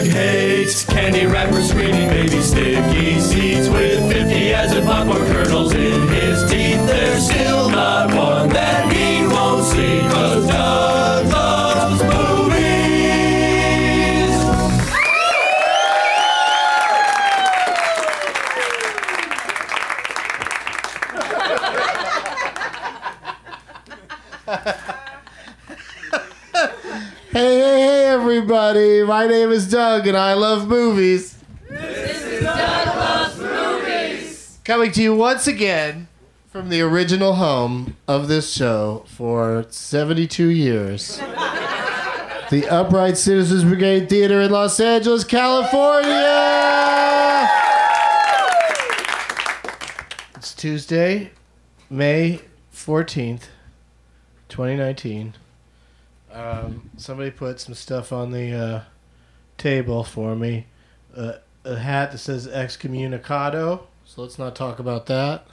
Doug hates candy wrappers, screaming baby sticky seeds with 50 as in popcorn kernels in his teeth. There's still not one that he won't see, 'cause Doug loves movies. Hey, everybody. My name is Doug, and I love movies. This is Doug Loves Movies. Coming to you once again from the original home of this show for 72 years. The Upright Citizens Brigade Theater in Los Angeles, California. It's Tuesday, May 14th, 2019. Somebody put some stuff on the table for me. A hat that says excommunicado, so let's not talk about that.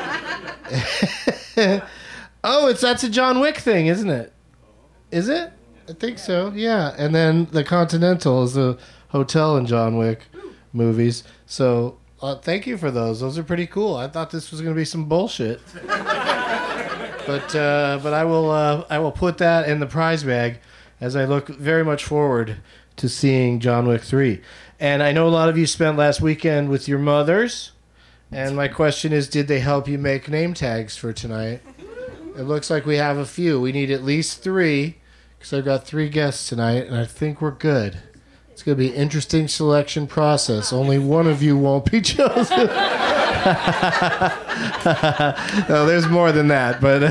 Oh, that's a John Wick thing, isn't it? Is it? I think so, yeah. And then the Continental is a hotel in John Wick movies. So thank you for those. Those are pretty cool. I thought this was going to be some bullshit. But I will put that in the prize bag as I look very much forward to seeing John Wick 3. And I know a lot of you spent last weekend with your mothers. And my question is, did they help you make name tags for tonight? It looks like we have a few. We need at least 3, because I've got 3 guests tonight, and I think we're good. It's going to be an interesting selection process. Only one of you won't be chosen. No, there's more than that, but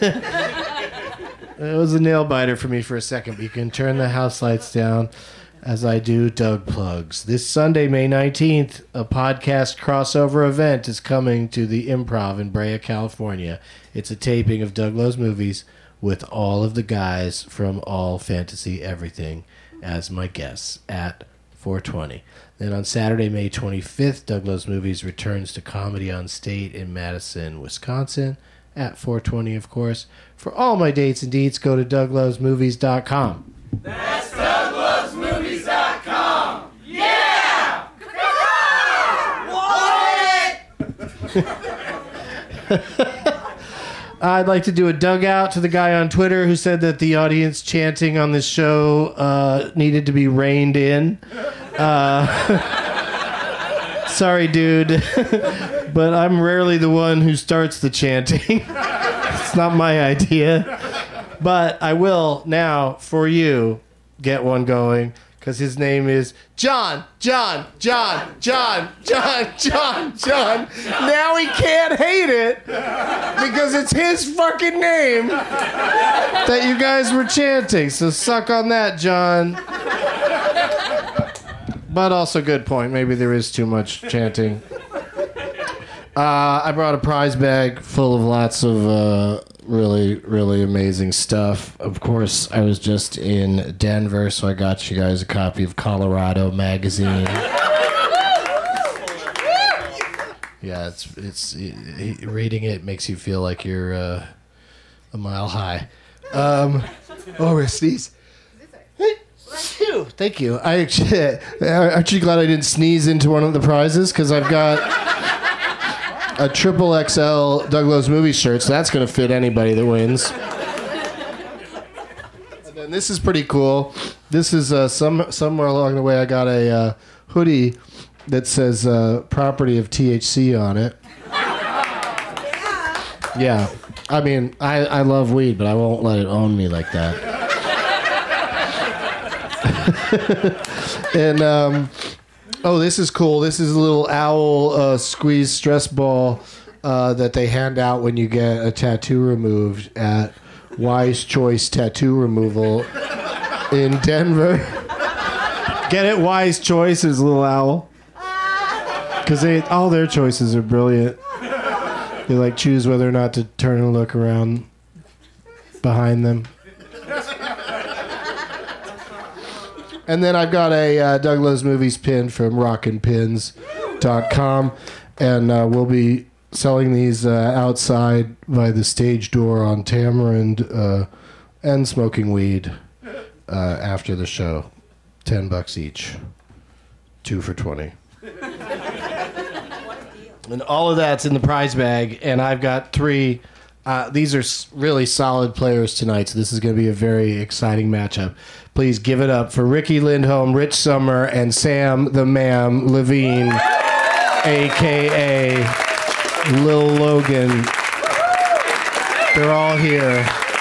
it was a nail biter for me for a second. But you can turn the house lights down as I do Doug Plugs. This Sunday, May 19th, a podcast crossover event is coming to the Improv in Brea, California. It's a taping of Doug Loves Movies with all of the guys from All Fantasy Everything as my guests at 420. Then on Saturday, May 25th, Doug Loves Movies returns to Comedy on State in Madison, Wisconsin at 420, of course. For all my dates and deets, go to douglovesmovies.com. That's douglovesmovies.com. Yeah! What? I'd like to do a dugout to the guy on Twitter who said that the audience chanting on this show needed to be reined in. Sorry, dude, but I'm rarely the one who starts the chanting. It's not my idea. But I will now, for you, get one going, because his name is John. Now he can't hate it, because it's his fucking name that you guys were chanting. So suck on that, John. But also, good point. Maybe there is too much chanting. I brought a prize bag full of lots of really, really amazing stuff. Of course, I was just in Denver, so I got you guys a copy of Colorado Magazine. Yeah, it's reading it makes you feel like you're a mile high. We're sneeze. Thank you. I'm actually glad I didn't sneeze into one of the prizes, because I've got a triple XL Doug Loves Movies shirt, so that's going to fit anybody that wins. And then this is pretty cool. This is somewhere along the way I got a hoodie that says property of THC on it. Yeah. I mean, I love weed, but I won't let it own me like that. And this is cool. This is a little owl squeeze stress ball that they hand out when you get a tattoo removed at Wise Choice Tattoo Removal in Denver. Get it? Wise Choice is a little owl, because all their choices are brilliant. They like choose whether or not to turn and look around behind them. And then I've got a Doug Loves Movies pin from rockinpins.com, and we'll be selling these outside by the stage door on Tamarind and smoking weed after the show. $10 each. 2 for $20. And all of that's in the prize bag, and I've got 3. These are really solid players tonight, so this is going to be a very exciting matchup. Please give it up for Ricky Lindholm, Rich Sommer, and Sam the Ma'am Levine, a.k.a. Lil Logan. They're all here.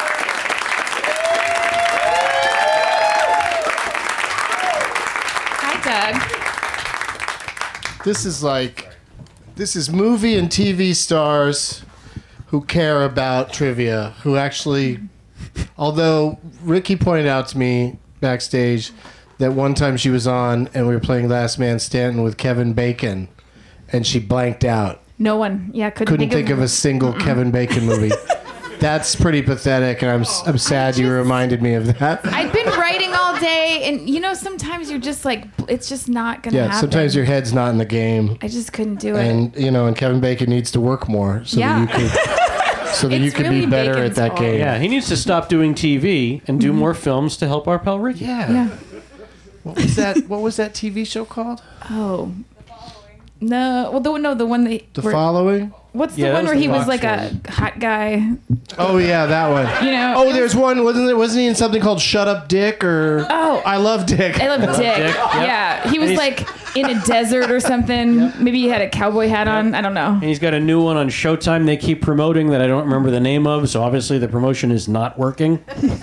Hi, Doug. This is movie and TV stars who care about trivia, who actually, although Ricky pointed out to me backstage that one time she was on and we were playing Last Man Standing with Kevin Bacon and she blanked out. No one, couldn't think of a single Kevin Bacon movie. That's pretty pathetic, and I'm sad you reminded me of that. I've been writing all day, and sometimes you're just like, it's just not gonna happen. Yeah, sometimes your head's not in the game. I just couldn't do it. And Kevin Bacon needs to work more so that you could really be better Bacon's at that fault. game. Yeah, he needs to stop doing TV and do more films to help our pal Ricky. Yeah. What was that TV show called? Oh. No. Well, the one that. The Following? What's Yeah, the that one was where the he was Fox like a hot guy? Oh yeah, that one. Oh, there's one. Wasn't he in something called Shut Up Dick or I Love Dick? I love Dick. Dick, yep. Yeah, he was like in a desert or something. Yep. Maybe he had a cowboy hat on. I don't know. And he's got a new one on Showtime they keep promoting that I don't remember the name of, so obviously the promotion is not working.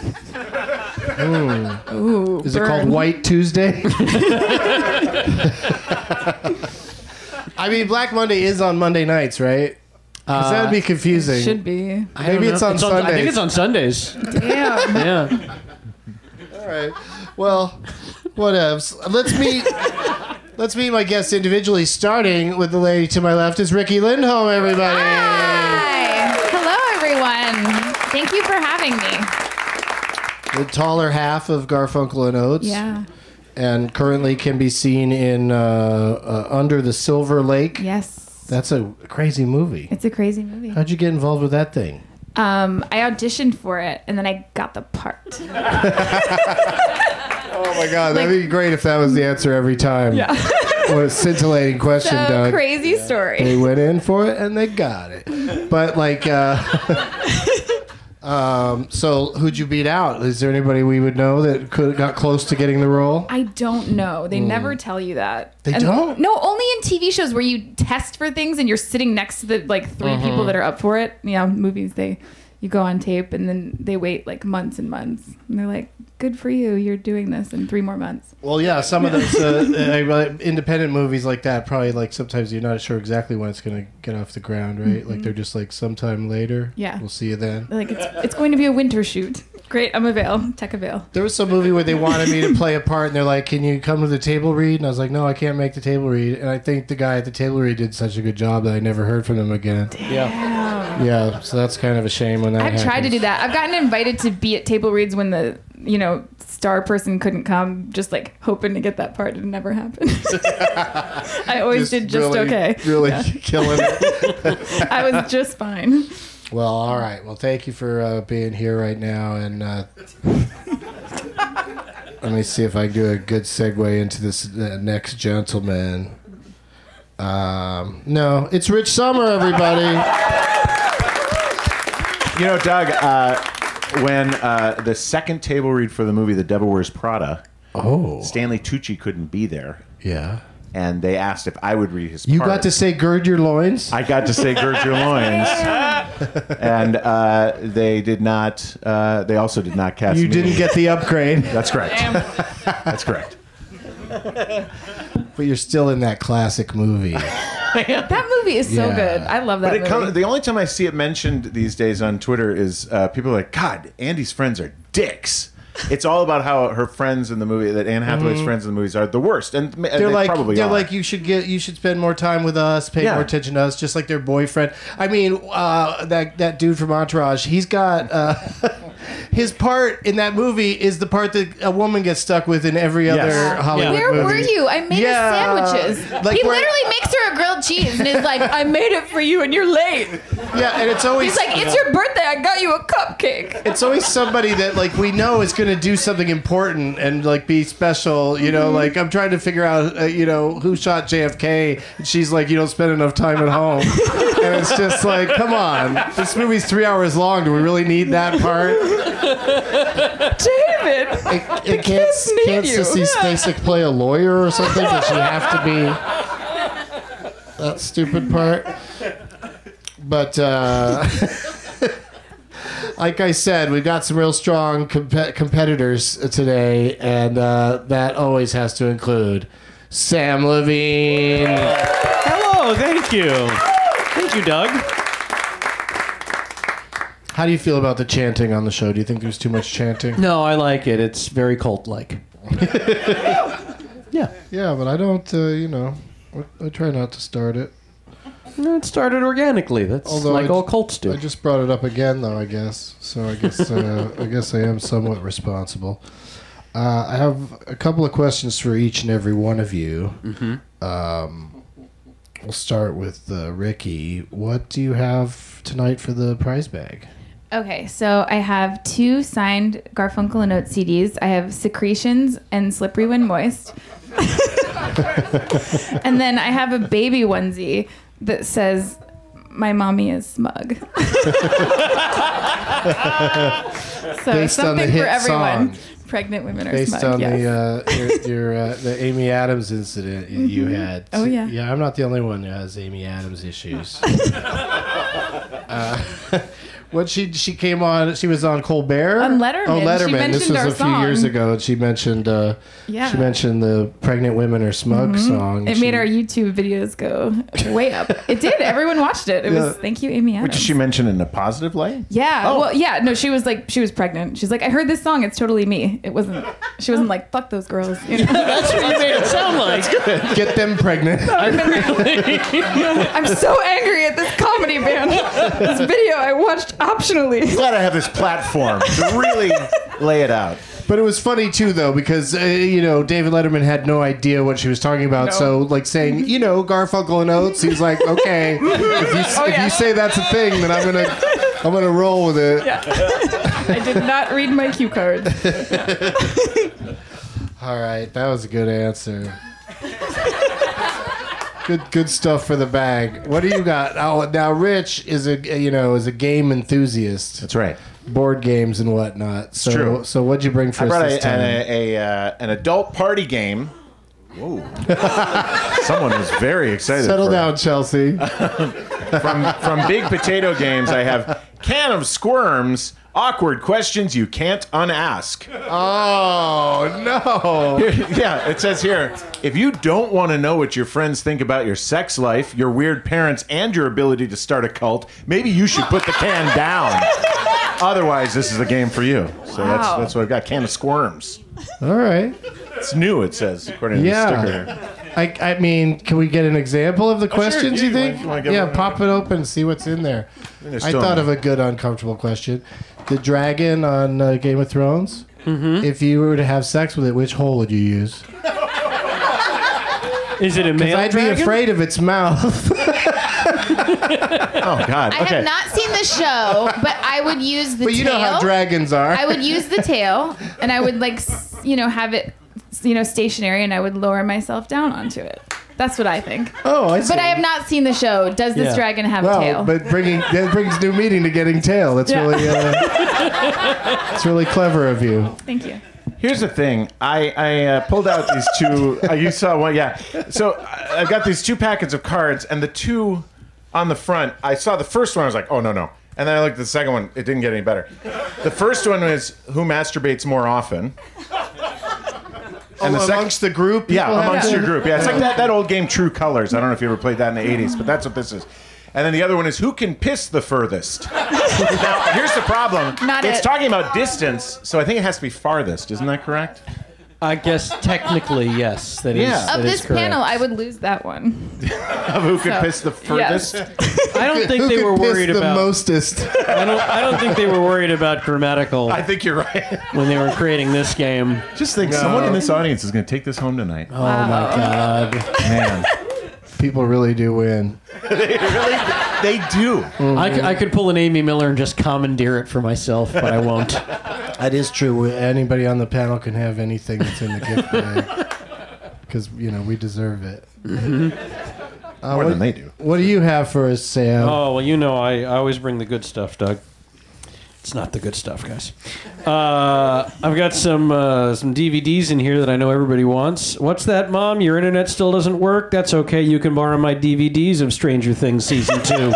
Ooh, is it called White Tuesday? I mean, Black Monday is on Monday nights, right? That would be confusing. Should be. Maybe it's on Sundays. I think it's on Sundays. Damn. Yeah. All right. Well, whatevs. Let's meet my guests individually, starting with the lady to my left is Ricky Lindholm, everybody. Hi. Hello, everyone. Thank you for having me. The taller half of Garfunkel and Oates. Yeah. And currently can be seen in Under the Silver Lake. Yes. That's a crazy movie. It's a crazy movie. How'd you get involved with that thing? I auditioned for it, and then I got the part. Oh my God, that'd be great if that was the answer every time. Yeah. What a scintillating question, Doug. Crazy story. They went in for it and they got it. But so who'd you beat out? Is there anybody we would know that got close to getting the role? I don't know. They never tell you that. They don't? No, only in TV shows where you test for things and you're sitting next to the three people that are up for it. Movies you go on tape and then they wait months and months and they're like, good for you, you're doing this in 3 more months. Well, yeah, some of those independent movies like that probably sometimes you're not sure exactly when it's going to get off the ground, right? Like they're just sometime later. Yeah. We'll see you then. It's going to be a winter shoot. Great, I'm avail. Tech avail. There was some movie where they wanted me to play a part and they're like, can you come to the table read? And I was like, no, I can't make the table read. And I think the guy at the table read did such a good job that I never heard from him again. Yeah. Yeah, so that's kind of a shame when that I've tried to happens. do that. I've gotten invited to be at table reads when the star person couldn't come, just hoping to get that part. It never happened. I always did just really, okay. Really killing it. I was just fine. Well, all right. Well, thank you for being here right now. And let me see if I can do a good segue into this next gentleman. No, it's Rich Sommer, everybody. Doug, when the second table read for the movie The Devil Wears Prada, Stanley Tucci couldn't be there. Yeah. And they asked if I would read his part. You got to say gird your loins? I got to say gird your loins. And they did not, they also did not cast me. You didn't get the upgrade. That's correct. That's correct. But you're still in that classic movie. That movie is so Yeah. good. I love that movie. The only time I see it mentioned these days on Twitter is people are like, God, Andy's friends are dicks. It's all about how her friends in the movie, that Anne Hathaway's friends in the movies are the worst, and They're they like, probably they're are. like, you should spend more time with us, pay Yeah. more attention to us, just like their boyfriend. I mean, that dude from Entourage, he's got his part in that movie is the part that a woman gets stuck with in every other Hollywood Where movie. were you? I made us sandwiches. Like He where- literally makes her a grilled cheese and is like, I made it for you and you're late. Yeah, and it's always He's like, it's your birthday. I got you a cupcake. it's always somebody that like we know is going to do something important and like be special. You know, like I'm trying to figure out who shot JFK. And she's like, you don't spend enough time at home, and it's just like, come on, this movie's 3 hours long. Do we really need that part? David. Can't kids need you. Sissy Spacek play a lawyer or something? Does she have to be that stupid part? But like I said, we've got some real strong competitors today, and that always has to include Sam Levine. Hello, thank you. Thank you, Doug. How do you feel about the chanting on the show? Do you think there's too much chanting? No, I like it. It's very cult-like. Yeah. Yeah, but I don't, I try not to start it. No, it started organically. That's Although like I- all cults do. I just brought it up again, though. I guess so. I guess I am somewhat responsible. I have a couple of questions for each and every one of you. We'll start with Ricky. What do you have tonight for the prize bag? Okay, so I have 2 signed Garfunkel and Oates CDs. I have Secretions and Slippery When Moist. And then I have a baby onesie that says, my mommy is smug. So Based on the something hit for everyone. song. Pregnant women are Based smug. on Yes. the Amy Adams incident you had. Oh, yeah. Yeah, I'm not the only one who has Amy Adams issues. What she came on? She was on Colbert On Letterman. Oh, She Letterman. This mentioned was our a few years song. ago. And she mentioned Yeah. she mentioned the "Pregnant Women Are Smug" song. It made our YouTube videos go way up. It did. Everyone watched it. It was thank you, Amy Adams. Did she mention it in a positive light? Yeah. Oh. Well, yeah. No, she was pregnant. She's like, I heard this song. It's totally me. It wasn't. She wasn't like, fuck those girls. You know? That's what you made it sound like. Get them pregnant. I'm so angry at this comedy band. This video I watched optionally. Glad I have this platform to really lay it out. But it was funny too, though, because David Letterman had no idea what she was talking about. No. So, like saying, Garfunkel and Oates, he's like, okay, if you say that's a thing, then I'm gonna roll with it. Yeah. I did not read my cue card. All right, that was a good answer. Good stuff for the bag. What do you got? Oh, now Rich is a game enthusiast. That's right. Board games and whatnot. So, true. So what'd you bring for I us brought this time? an adult party game. Whoa. Someone was very excited. Settle for down, Chelsea. From Big Potato Games, I have Can of Squirms, awkward questions you can't unask. Oh, no. Yeah, it says here, if you don't want to know what your friends think about your sex life, your weird parents, and your ability to start a cult, maybe you should put the can down. Otherwise, this is a game for you. So Wow. that's what I've got. Can of Squirms. All right. It's new, it says, according to the sticker here. I mean, can we get an example of the questions, yeah, you think? you wanna give Yeah, one? pop it open and see what's in there. There's I still thought more. of a good uncomfortable question. The dragon on Game of Thrones, if you were to have sex with it, which hole would you use? Is it a male I'd dragon? be afraid of its mouth. Oh, God. I Okay. have not seen the show, but I would use the But you tail. know how dragons are. I would use the tail, and I would have it, stationary, and I would lower myself down onto it. That's what I think. Oh, I see. But I have not seen the show. Does this Yeah. dragon have a Well, tail? but that brings new meaning to getting tail. That's Yeah. really, it's really clever of you. Thank you. Here's the thing. I pulled out these two. You saw one, yeah. So I got these 2 packets of cards, and the 2 on the front, I saw the first one. I was like, oh, no. And then I looked at the second one. It didn't get any better. The first one was who masturbates more often. And amongst the group? Yeah, people have amongst to- your group. Yeah, it's like that old game True Colors. I don't know if you ever played that in the 80s, but that's what this is. And then the other one is who can piss the furthest. Now, here's the problem. Not it's it. talking about distance, so I think it has to be farthest. Isn't that correct? I guess technically, yes. That is. Yeah. that Of is this correct. panel, I would lose that one. Who could piss the furthest? I don't think Who they could were piss worried the about. mostest? I don't think they were worried about grammatical I think you're right. when they were creating this game. Just think, someone in this audience is going to take this home tonight. Oh my god! Man, People really do win. they do. I could pull an Amy Miller and just commandeer it for myself, but I won't. That is true. Anybody on the panel can have anything that's in the gift bag. Because, we deserve it. More than they do. What do you have for us, Sam? Oh well, I always bring the good stuff, Doug. It's not the good stuff, guys. I've got some DVDs in here that I know everybody wants. What's that, Mom? Your internet still doesn't work? That's okay. You can borrow my DVDs of Stranger Things Season 2.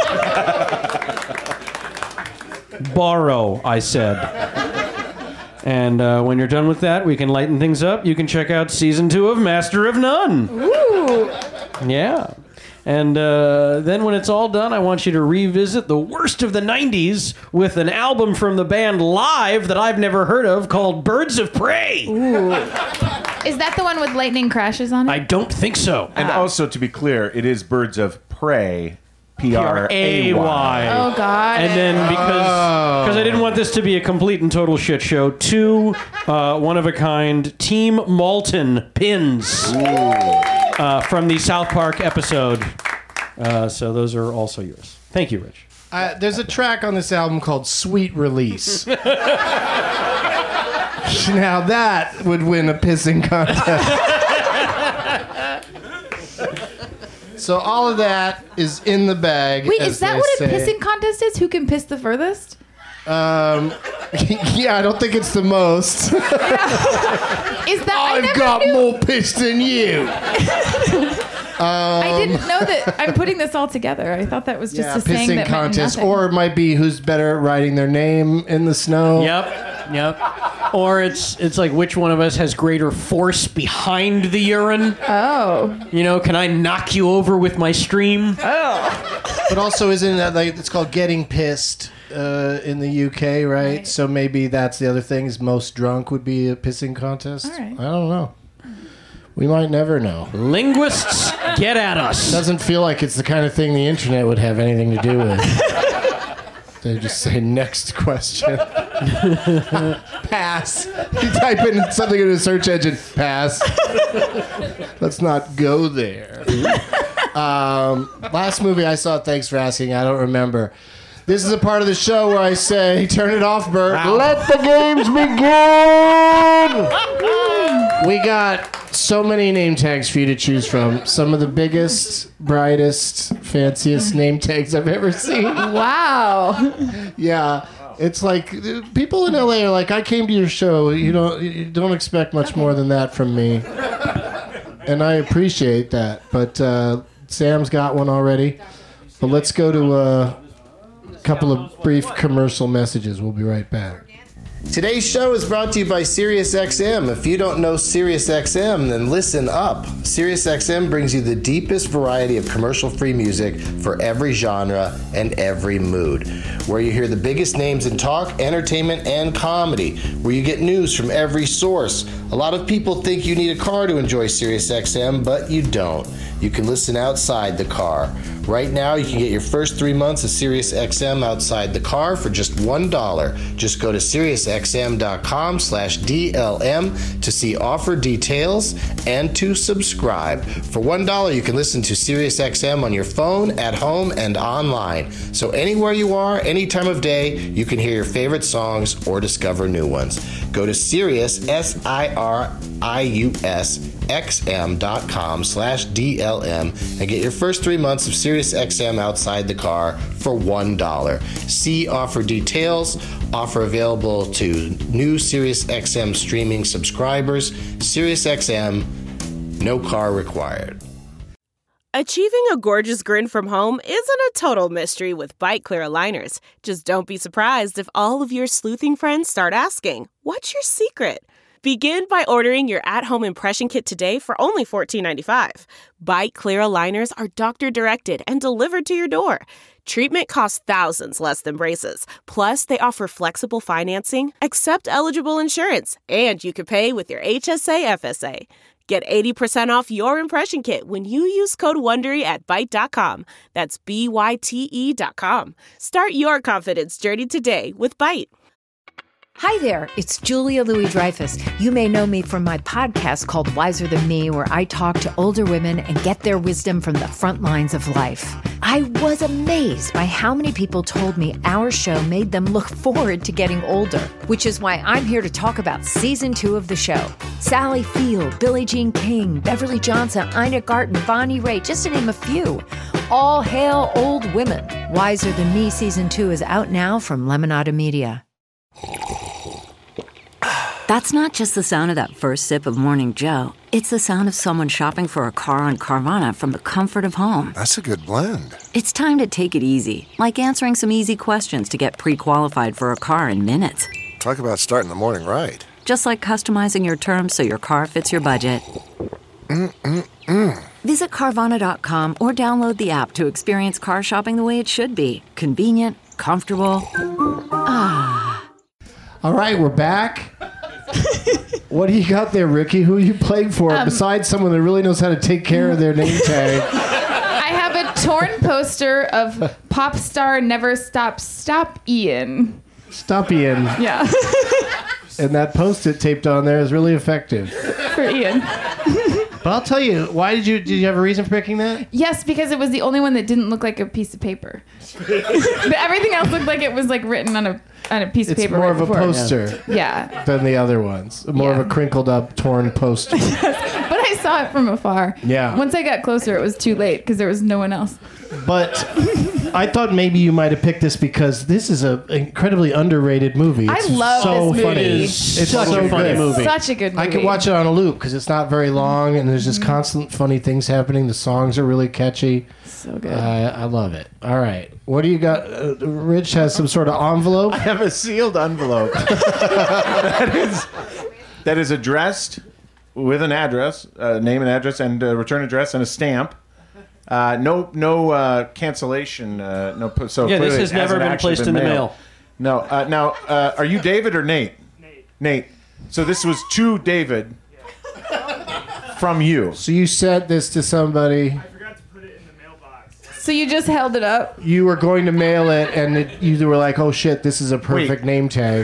Borrow, I said. And when you're done with that, we can lighten things up. You can check out Season 2 of Master of None. Ooh. Yeah. And then when it's all done, I want you to revisit the worst of the 90s with an album from the band Live that I've never heard of called Birds of Prey. Ooh. Is that the one with lightning crashes on it? I don't think so. And also, to be clear, it is Birds of Prey. P-R-A-Y. Oh, God. And then because I didn't want this to be a complete and total shit show, 2 one-of-a-kind Team Malton pins from the South Park episode. So those are also yours. Thank you, Rich. There's a track on this album called Sweet Release. Now that would win a pissing contest. So all of that is in the bag. Wait, as is that they what a say. pissing contest is? Who can piss the furthest? Yeah, I don't think it's the most. Is that I I've never got knew. more piss than you. I didn't know that. I'm putting this all together. I thought that was just a saying pissing that meant contest, nothing. or it might be who's better at writing their name in the snow. Yep. Or it's like which one of us has greater force behind the urine. Oh. Can I knock you over with my stream? But also, isn't that like it's called getting pissed in the UK, right? So maybe that's the other thing. Is most drunk would be a pissing contest. All right. I don't know. We might never know. Linguists, get at us. Doesn't feel like it's the kind of thing the internet would have anything to do with. They just say next question. Pass. You type in something in a search engine. Pass. Let's not go there. Last movie I saw, thanks for asking, I don't remember. This is a part of the show where I say, turn it off, Bert. Let the games begin! We got so many name tags for you to choose from. Some of the biggest, brightest, fanciest name tags I've ever seen. Wow. Yeah. It's like people in LA are like, I came to your show. You don't expect much more than that from me. And I appreciate that. But Sam's got one already. But let's go to a couple of brief commercial messages. We'll be right back. Today's show is brought to you by SiriusXM. If you don't know SiriusXM, then listen up. SiriusXM brings you the deepest variety of commercial-free music for every genre and every mood. Where you hear the biggest names in talk, entertainment, and comedy. Where you get news from every source. A lot of people think you need a car to enjoy SiriusXM, but you don't. You can listen outside the car. Right now, you can get your first 3 months of SiriusXM outside the car for just $1. Just go to SiriusXM.com/DLM to see offer details and to subscribe. For $1, you can listen to SiriusXM on your phone, at home, and online. So anywhere you are, any time of day, you can hear your favorite songs or discover new ones. Go to Sirius, SiriusXM.com/DLM and get your first 3 months of SiriusXM outside the car for $1. See offer details. Offer available to new SiriusXM streaming subscribers. SiriusXM, no car required. Achieving a gorgeous grin from home isn't a total mystery with Bite Clear aligners. Just don't be surprised if all of your sleuthing friends start asking, "What's your secret?" Begin by ordering your at-home impression kit today for only $14.95. Byte Clear aligners are doctor-directed and delivered to your door. Treatment costs thousands less than braces. Plus, they offer flexible financing, accept eligible insurance, and you can pay with your HSA FSA. Get 80% off your impression kit when you use code WONDERY at Byte.com. That's BYTE.com. Start your confidence journey today with Byte. Hi there, it's Julia Louis-Dreyfus. You may know me from my podcast called Wiser Than Me, where I talk to older women and get their wisdom from the front lines of life. I was amazed by how many people told me our show made them look forward to getting older, which is why I'm here to talk about season 2 of the show. Sally Field, Billie Jean King, Beverly Johnson, Ina Garten, Bonnie Raitt, just to name a few. All hail old women. Wiser Than Me season 2 is out now from Lemonada Media. That's not just the sound of that first sip of Morning Joe. It's the sound of someone shopping for a car on Carvana from the comfort of home. That's a good blend. It's time to take it easy, like answering some easy questions to get pre-qualified for a car in minutes. Talk about starting the morning right. Just like customizing your terms so your car fits your budget. Visit Carvana.com or download the app to experience car shopping the way it should be. Convenient, comfortable. All right, we're back. What do you got there, Ricky? Who are you playing for besides someone that really knows how to take care of their name tag? I have a torn poster of pop star Never Stop Ian. Stop Ian. Yeah. And that Post-it taped on there is really effective. For Ian. But I'll tell you, did you have a reason for picking that? Yes, because it was the only one that didn't look like a piece of paper. But everything else looked like it was like written on a piece of It's paper. more right of a before. poster Yeah. than the other ones. More of a crinkled up, torn poster. But I saw it from afar. Yeah. Once I got closer, it was too late because there was no one else. But I thought maybe you might have picked this because this is an incredibly underrated movie. It's I love so this funny. movie. It's such so a funny good. movie. Such a good movie. I could watch it on a loop because it's not very long and there's just Mm-hmm. constant funny things happening. The songs are really catchy. So good. I love it. All right. What do you got? Rich has some sort of envelope. I have a sealed envelope that is addressed with an address, name and address, and return address, and a stamp. No cancellation. So Yeah, this clearly has it never hasn't been actually placed in the mailed. mail. No. Now, are you David or Nate? Nate. So this was to David from you. So you sent this to somebody. So you just held it up? You were going to mail it, and you were like, "Oh shit, this is a perfect name tag."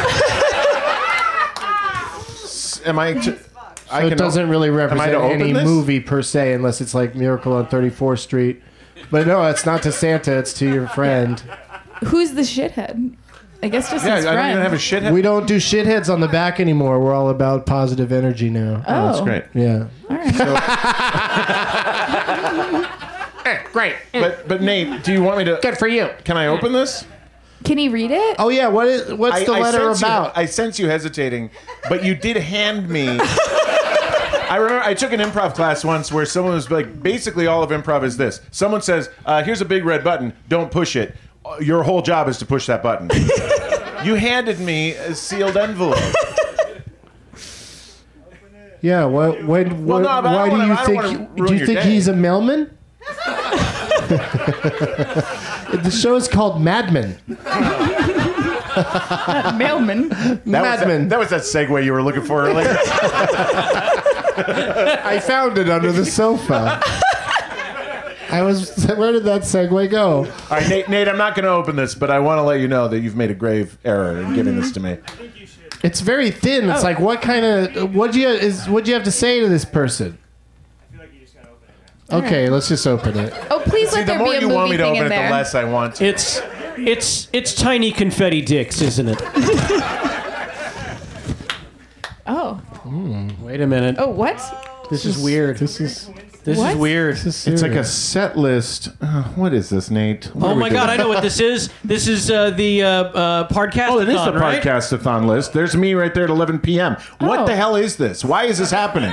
Am I? So it doesn't really represent any movie per se, unless it's like Miracle on 34th Street. But no, it's not to Santa; it's to your friend. Who's the shithead? I guess just his I friend. don't even have a shithead. We don't do shitheads on the back anymore. We're all about positive energy now. Oh. That's great. Yeah. All right. Great. But Nate, do you want me to? Good for you. Can I open this? Can he read it? Oh yeah. What's the letter sense about? I sense you hesitating, but you did hand me. I remember I took an improv class once where someone was like, basically all of improv is this. Someone says, here's a big red button, don't push it. Your whole job is to push that button. You handed me a sealed envelope. Yeah. Why do you think? Do you think he's a mailman? The show is called Mad Men. Mailman. That was that segue you were looking for earlier. I found it under the sofa. Where did that segue go? All right, Nate, I'm not going to open this, but I want to let you know that you've made a grave error in giving this to me. It's very thin. It's like, what do you have to say to this person? Okay, let's just open it. Oh, please See, let the there more be a you movie want me to thing open in it, there. the less I want to. It's tiny confetti dicks, isn't it? Oh. Wait a minute. Oh, what? This is weird. This is weird. It's like a set list. What is this, Nate? Oh my God, I know what this is. This is the podcast. Oh, it is the right? podcast-a-thon list. There's me right there at 11 p.m. What Oh. the hell is this? Why is this happening?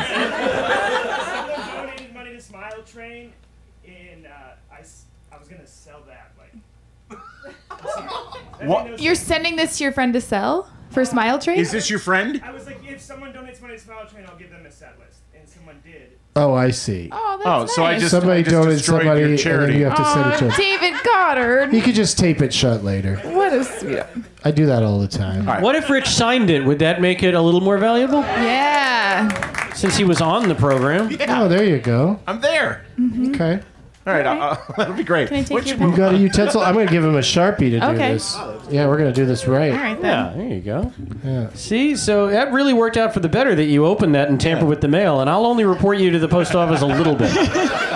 Money to Smile Train, and I was gonna sell that. What? You're sending this to your friend to sell for Smile Train? Is this your friend? I was like, if someone donates money to Smile Train, I'll give them a set list. And someone did. Oh, I see. Oh, that's Oh, nice. so I just Somebody donated destroyed somebody, your and charity. then you have to send it to him. David Goddard. You could just tape it shut later. What a sweet. I do that all the time. What if Rich signed it? Would that make it a little more valuable? Yeah. Since he was on the program. Oh, there you go. I'm there. Okay. All right, that'll be great. Can I take What your you- You got a utensil? I'm going to give him a Sharpie to do Okay. this. Yeah, we're going to do this right. All right, then. Yeah, there you go. Yeah. See, so that really worked out for the better that you opened that and tampered with the mail, and I'll only report you to the post office a little bit. All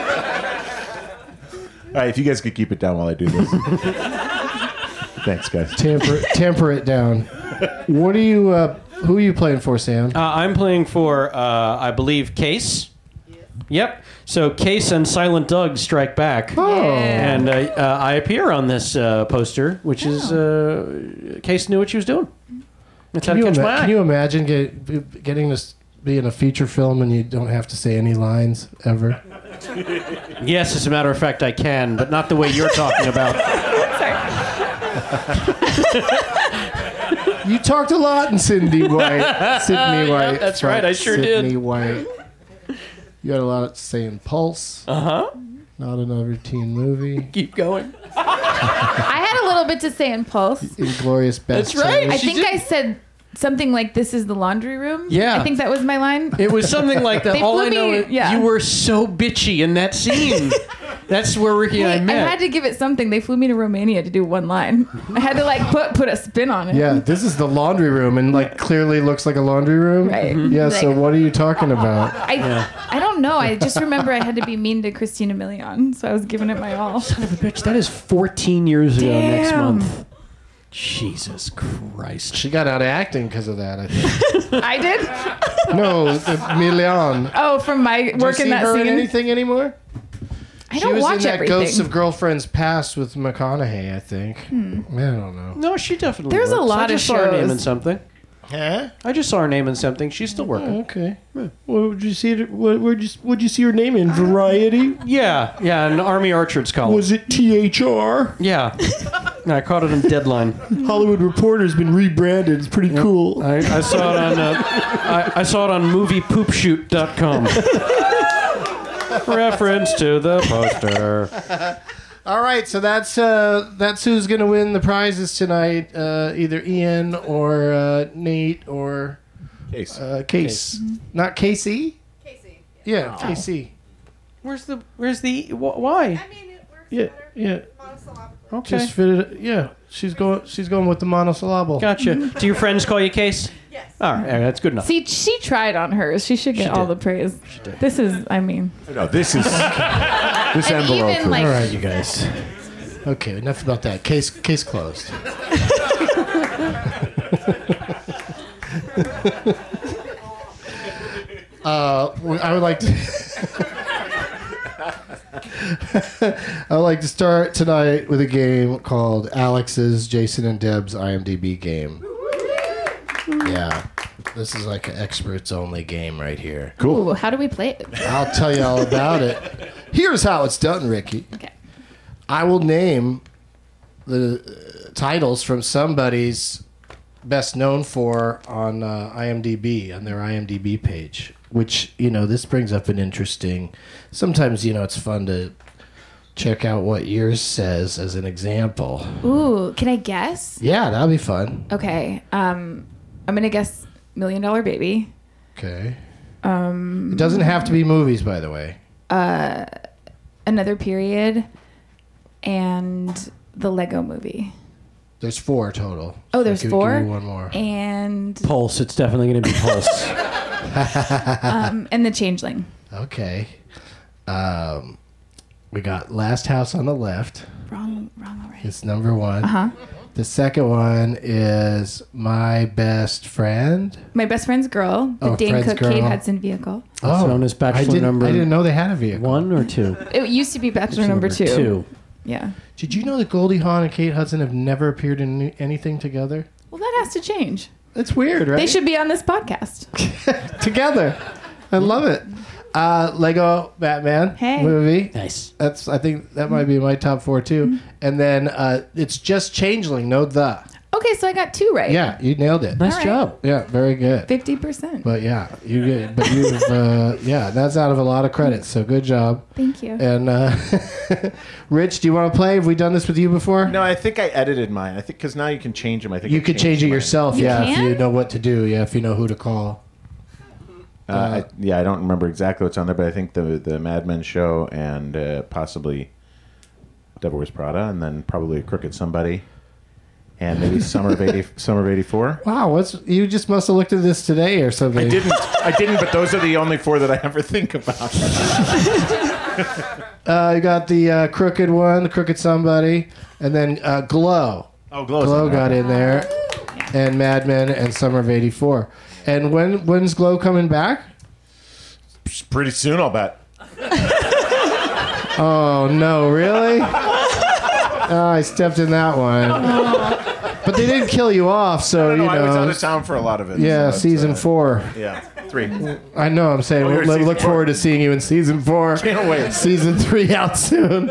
right, if you guys could keep it down while I do this. Thanks, guys. Tamper it down. What are you? Who are you playing for, Sam? I'm playing for, I believe, Case. Yep. So Case and Silent Doug strike back. Oh. And I appear on this poster, which is Case knew what she was doing. That's how to catch my eye. Can you imagine getting to be in a feature film and you don't have to say any lines ever? Yes, as a matter of fact, I can, but not the way you're talking about. You talked a lot in Sydney White. Sydney White. Yep, that's right, I sure did. Sydney White. You had a lot to say in Pulse. Uh-huh. Not another teen movie. Keep going. I had a little bit to say in Pulse. Inglorious Bastards. That's right. I think I said something like, "This is the laundry room." Yeah. I think that was my line. It was something like that. They All flew I know me- is yeah. you were so bitchy in that scene. That's where Ricky and I I met. had to give it something. They flew me to Romania to do one line. I had to like put a spin on it. Yeah, this is the laundry room, and like clearly looks like a laundry room. Right. Yeah. Like- So what are you talking about? I don't know. I just remember I had to be mean to Christina Milian, so I was giving it my all. Son of a bitch, that is 14 years ago next Damn. month. Jesus Christ. She got out of acting because of that. I think. I did. No, Milian. Oh, from my work Do in you see that her scene. in anything anymore? I She don't was watch in that everything. Ghosts of Girlfriends Past with McConaughey, I think. I don't know. No, she definitely There's a works. lot I of just saw her name shows. in something. Huh? I just saw her name in something. She's still working. Oh, okay. What would you see? What'd you see her name in? Variety? Yeah, an Army Orchards column. Was it THR? Yeah. I caught it in Deadline. Hollywood Reporter's been rebranded. It's pretty cool. I saw it on I saw it on moviepoopshoot.com. Reference to the poster. All right, so that's who's gonna win the prizes tonight. Either Ian or Nate or Case. Case. Not Casey. Casey. Yeah, Casey. Where's the why? I mean, it works Yeah, better yeah. monosyllabically. Okay. Just fit it. Yeah, she's going with the monosyllable. Gotcha. Do your friends call you Case? Yes. All right, that's good enough. See, she tried on hers. She should get all the praise. This is, I mean, No, this is this and envelope. even like All right, you guys. Okay, enough about that. Case closed. I would like to. I would like to start tonight with a game called Alex's Jason and Deb's IMDb game. Yeah, this is like an experts only game right here. ooh, how do we play it? I'll tell you all about it. Here's how it's done, Ricky. Okay. I will name the titles from somebody's best known for on IMDb, on their IMDb page, which, this brings up an interesting... Sometimes, it's fun to check out what yours says as an example. Ooh, can I guess? Yeah, that'll be fun. Okay. I'm gonna guess $1 Million Baby. Okay. It doesn't have to be movies, by the way. Another Period, and the Lego Movie. There's 4 total. Oh, there's Give 4? me one more. And Pulse. It's definitely going to be Pulse. and The Changeling. Okay. We got Last House on the Left. Wrong already. It's number 1. Uh-huh. The second one is My Best Friend. My Best Friend's Girl, the Oh, Dane Friend's Cook, Girl. Kate Hudson vehicle. Also known as Bachelor number I didn't know they had a vehicle. 1 or 2. It used to be Bachelor number 2. 2. Yeah. Did you know that Goldie Hawn and Kate Hudson have never appeared in anything together? Well, that has to change. It's weird, right? They should be on this podcast. together. I love it. Lego Batman movie. Nice. I think that might be my top 4 too. And then it's just Changeling, no the. Okay, so I got 2 right. Yeah, you nailed it. Nice All right. job. Yeah, very good. 50%. But yeah, you get. But you've that's out of a lot of credits. So good job. Thank you. And Rich, do you want to play? Have we done this with you before? No, I think I edited mine. I think because now you can change them. I think You I could changed change it mine. yourself. You If can? you know what to do. Yeah, if you know who to call. I don't remember exactly what's on there, but I think the Mad Men show and possibly Devil Wears Prada, and then probably a Crooked Somebody, and maybe Summer of '84. Wow, you just must have looked at this today or something. I didn't, but those are the only 4 that I ever think about. You got the Crooked one, the Crooked Somebody, and then Glow. Oh, Glow's Glow in there. got in there, and Mad Men and Summer of '84. And when's Glow coming back? Pretty soon, I'll bet. Oh no, really? Oh, I stepped in that one. But they didn't kill you off, so No, you I was out know. of town for a lot of it. Yeah, so season 4. Yeah, 3. I know. I'm saying you're we season look 4. forward to seeing you in season 4. Can't wait. Season 3 out soon.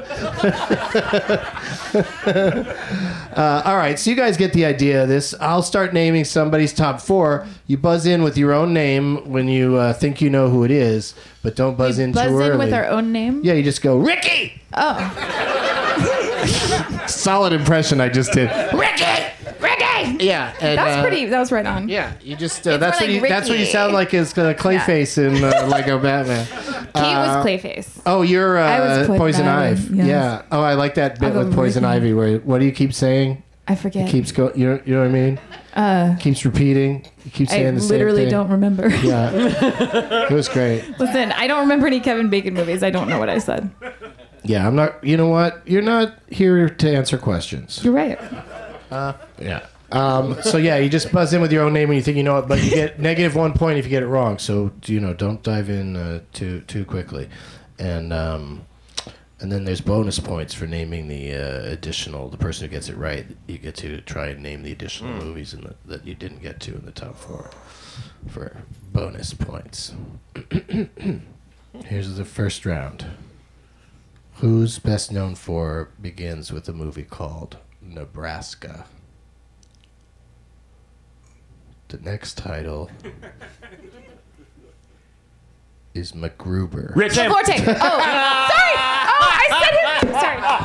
All right, so you guys get the idea of this. I'll start naming somebody's top 4. You buzz in with your own name when you think you know who it is, but don't buzz in Buzz too in early. with our own name? Yeah, you just go, Ricky! Oh. Solid impression I just did. Ricky! Yeah, and, That was right on. Yeah, you just It's that's more what like that's what you Ricky. sound like is Clayface in Lego Batman. Kate was Clayface. Oh, you're I was Poison Ivy, Ivy. yes. Yeah. Oh, I like that bit I'll go with Poison Ricky. Ivy. Where what do you keep saying? I forget. It keeps going. You know what I mean? Keeps repeating. You keep I saying the same thing. literally don't remember. Yeah. It was great. Listen, I don't remember any Kevin Bacon movies. I don't know what I said. Yeah, I'm not. You know what? You're not here to answer questions. You're right. Yeah. So yeah, you just buzz in with your own name when you think you know it, but you get -1 point if you get it wrong. So don't dive in too quickly, and then there's bonus points for naming the person who gets it right. You get to try and name the additional movies that you didn't get to in the top 4 for bonus points. Here's the first round. Who's best known for begins with a movie called Nebraska. The next title is MacGruber. Rich Forte. Oh, sorry. Oh, I said him.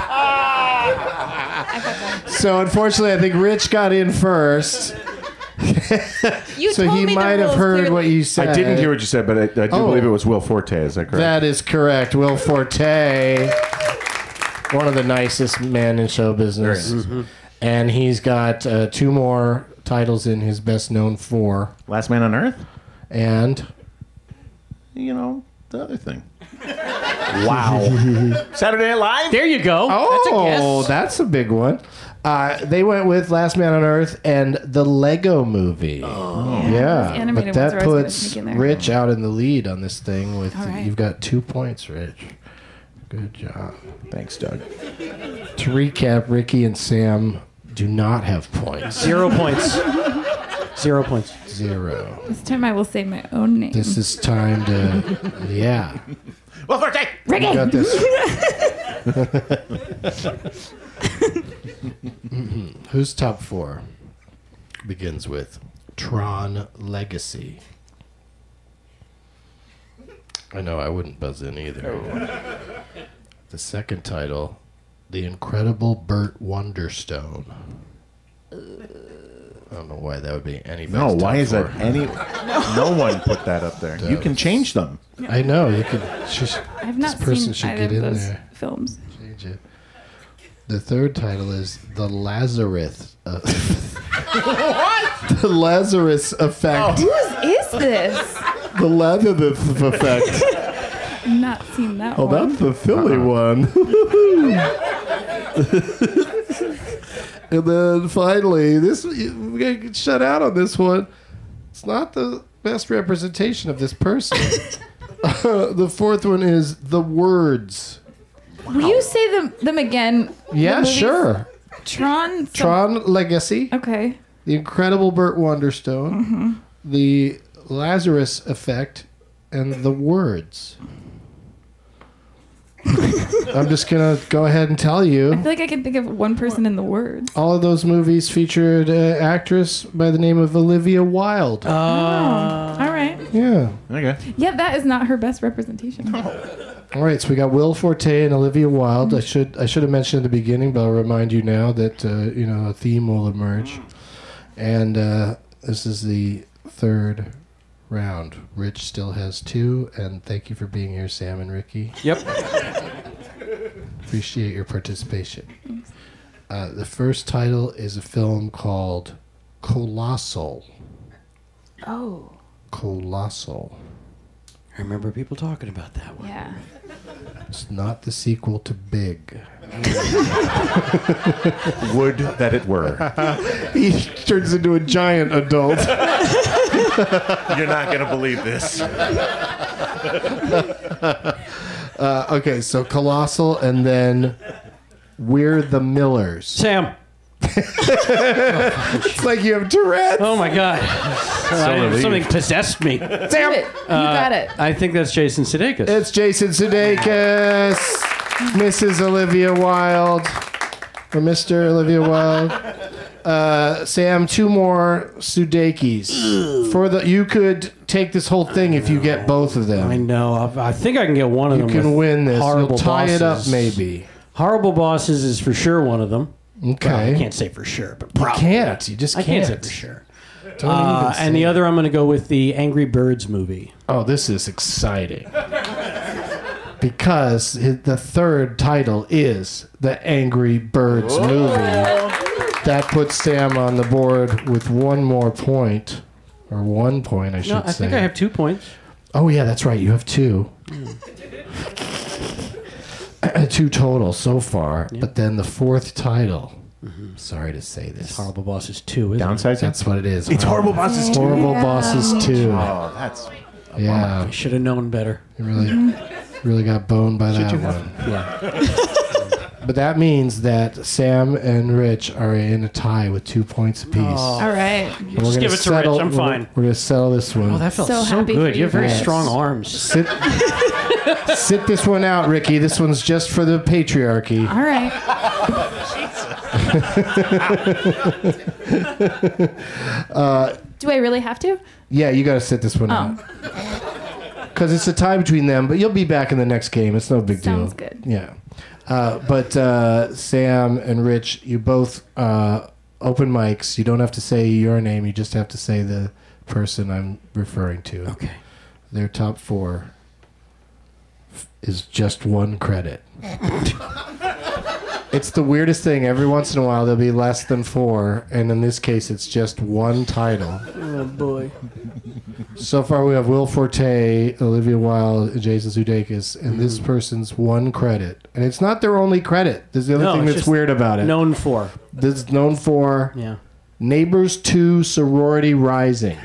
Sorry. So unfortunately, I think Rich got in first. You So told he me the might have rules heard clearly. what you said. I didn't hear what you said, but I do believe it was Will Forte. Is that correct? That is correct. Will Forte, one of the nicest men in show business. Very nice. And he's got 2 more titles in his best known 4. Last Man on Earth? And the other thing. Wow. Saturday Night Live? There you go. oh, That's that's a big one. They went with Last Man on Earth and the Lego Movie. Those Yeah, animated but ones that are always gonna puts sneak in there. Rich out in the lead on this thing. With All right. you've got 2 points, Rich. Good job. Thanks, Doug. To recap, Ricky and Sam do not have points. 0 points. 0 points. 0. This time I will say my own name. This is time to, yeah. Will Forte! Ricky. You got this. Who's top 4? Begins with Tron Legacy. I know, I wouldn't buzz in either. The second title, The Incredible Burt Wonderstone. I don't know why that would be anybody's No, why top is that 4. any... No one put that up there. You can change them. I know, you could... I've not this person seen should either get of in those there. films. Change it. The third title is The Lazarus. What? The Lazarus Effect. Whose is this? The Lazarus Effect. I've not seen that Oh, one. that's the Philly one. And then finally, we gotta get shut out on this one. It's not the best representation of this person. The fourth one is The Words. Will you say them again? Yeah, The movies? sure. Tron Legacy. Okay. The Incredible Burt Wonderstone. The Lazarus Effect. and The Words. I'm just going to go ahead and tell you. I feel like I can think of one person in The Words. All of those movies featured an actress by the name of Olivia Wilde. Oh, all right. Yeah. Okay. Yeah, that is not her best representation. All right, so we got Will Forte and Olivia Wilde. I should have mentioned at the beginning, but I'll remind you now that a theme will emerge. And this is the third round. Rich still has 2, and thank you for being here, Sam and Ricky. Yep. Appreciate your participation. The first title is a film called Colossal. Oh. Colossal. I remember people talking about that one. Yeah. It's not the sequel to Big. Would that it were. He turns into a giant adult. You're not going to believe this. Okay, so Colossal, and then We're the Millers. Sam. It's like you have Tourette's. Oh my God. Something possessed me. Sam. You got it. I think that's Jason Sudeikis. It's Jason Sudeikis, Mrs. Olivia Wilde, or Mr. Olivia Wilde. Sam, 2 more Sudeikis. You could take this whole thing if you get both of them. I know. I think I can get one of them. You can win this. Horrible You'll tie it up, Bosses. maybe. Horrible Bosses is for sure one of them. Okay. Well, I can't say for sure, but You probably. can't. You just I can't. can't say for sure. Don't even say And the it. other, I'm going to go with the Angry Birds movie. Oh, this is exciting. Because the third title is the Angry Birds movie. That puts Sam on the board with 1 more point. Or 1 point, I should No, say. I think I have 2 points. Oh, yeah, that's right. You have 2. 2 total so far. But then the fourth title. Sorry to say this. Horrible Bosses 2, isn't Downsizing? That's what it is. It's Horrible Bosses 2. Horrible Bosses 2. Oh, that's... Yeah. I should have known better. You really got boned by that one. Yeah. But that means that Sam and Rich are in a tie with 2 points apiece. All right. And Just give it to Rich. I'm fine. We're going to settle this one. Oh, that felt So so happy good. for You have very Yes. strong arms. Sit this one out, Ricky. This one's just for the patriarchy. All right. Do I really have to? Yeah, you got to sit this one out. Because it's a tie between them, but you'll be back in the next game. It's no big deal. Sounds good. Yeah. But Sam and Rich, you both open mics. You don't have to say your name. You just have to say the person I'm referring to. Okay. Their top 4 is just 1 credit. It's the weirdest thing. Every once in a while, there'll be less than 4, and in this case, it's just 1 title. Oh, boy. So far, we have Will Forte, Olivia Wilde, and Jason Sudeikis, and this person's 1 credit. And it's not their only credit. There's the other thing it's that's just weird about it. Known for. This is known for Yeah. Neighbors 2 Sorority Rising.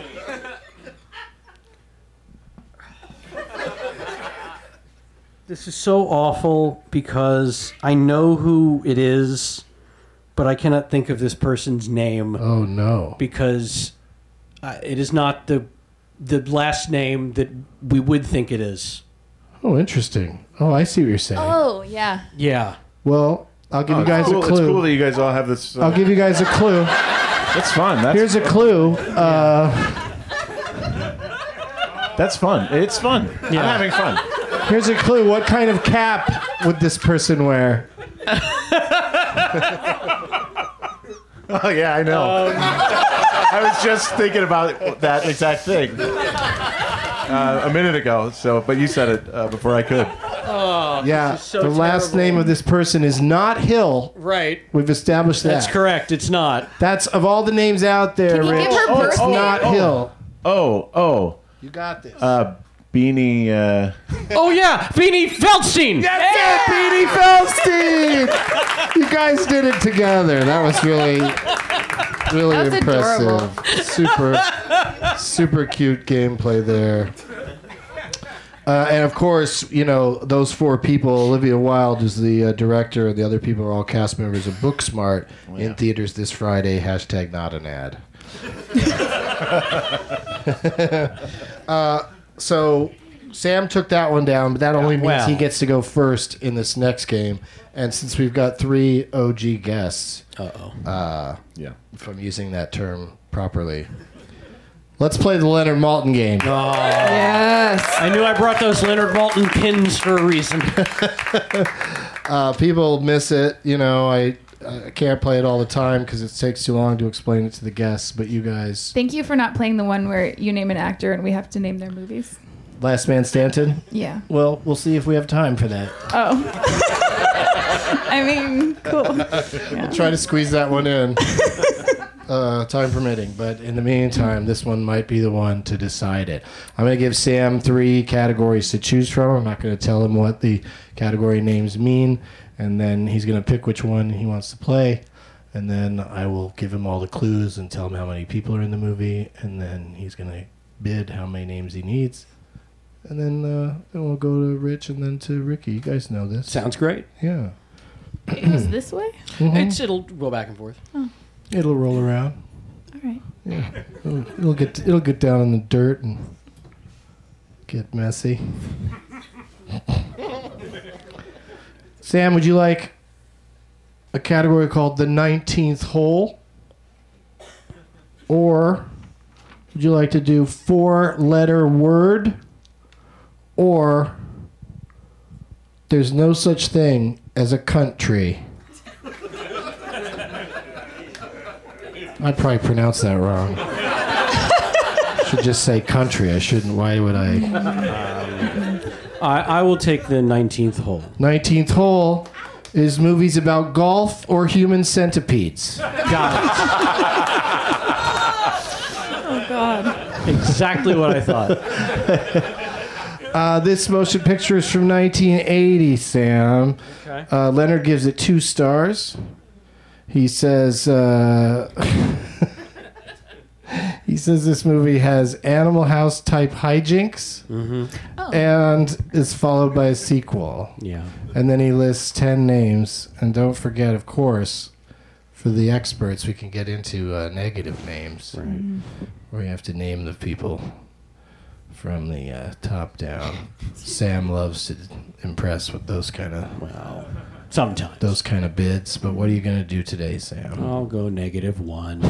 This is so awful because I know who it is, but I cannot think of this person's name. Oh, no. Because it is not the last name that we would think it is. Oh, interesting. Oh, I see what you're saying. Oh, yeah. Yeah. Well, I'll give you guys cool. a clue. It's cool that you guys all have this. I'll give you guys a clue. That's fun. Here's a clue. That's fun. It's fun. Yeah. I'm having fun. Here's a clue. What kind of cap would this person wear? Oh, yeah, I know. I was just thinking about that exact thing a minute ago. So, but you said it before I could. Oh, Yeah, so the last terrible. name of this person is not Hill. Right. We've established that. That's correct. It's not. That's of all the names out there, Can you Rich. give her birth It's name? not Hill. Oh. You got this. Beanie. Oh, yeah. Beanie Feldstein. That's it, Beanie Feldstein. You guys did it together. That was really That was impressive. Super cute gameplay there. And of course, you know, those 4 people, Olivia Wilde is the director, and the other people are all cast members of Booksmart in theaters this Friday. # not an ad. So Sam took that one down, but that only means well. he gets to go first in this next game. And since we've got 3 OG guests, Yeah. if I'm using that term properly, let's play the Leonard Maltin game. Yes. I knew I brought those Leonard Maltin pins for a reason. People miss it. You know, I can't play it all the time because it takes too long to explain it to the guests. But you guys, Thank you for not playing the one where you name an actor and we have to name their movies. Last Man Stanton. Yeah. Well, we'll see if we have time for that. Oh. I mean, cool. Yeah. Try to squeeze that one in, time permitting. But in the meantime, this one might be the one to decide it. I'm going to give Sam 3 categories to choose from. I'm not going to tell him what the category names mean. And then he's going to pick which one he wants to play. And then I will give him all the clues and tell him how many people are in the movie. And then he's going to bid how many names he needs. And then we'll go to Rich and then to Ricky. You guys know this. Sounds great. Yeah. It goes this way? It'll go back and forth. Oh. It'll roll around. All right. Yeah. It'll get down in the dirt and get messy. Sam, would you like a category called the 19th hole? Or would you like to do 4-letter word? Or there's no such thing as a country? I probably pronounced that wrong. Should just say country. I shouldn't. Why would I? I will take the 19th hole. 19th hole is movies about golf or human centipedes. Got it. Oh, God. Exactly what I thought. This motion picture is from 1980, Sam. Okay. Leonard gives it 2 stars. He says he says this movie has Animal House type hijinks and is followed by a sequel. Yeah. And then he lists 10 names. And don't forget, of course, for the experts, we can get into negative names. Right. Where you have to name the people from the top down. Sam loves to impress with those kind of sometimes those kind of bids. But what are you going to do today, Sam? I'll go -1.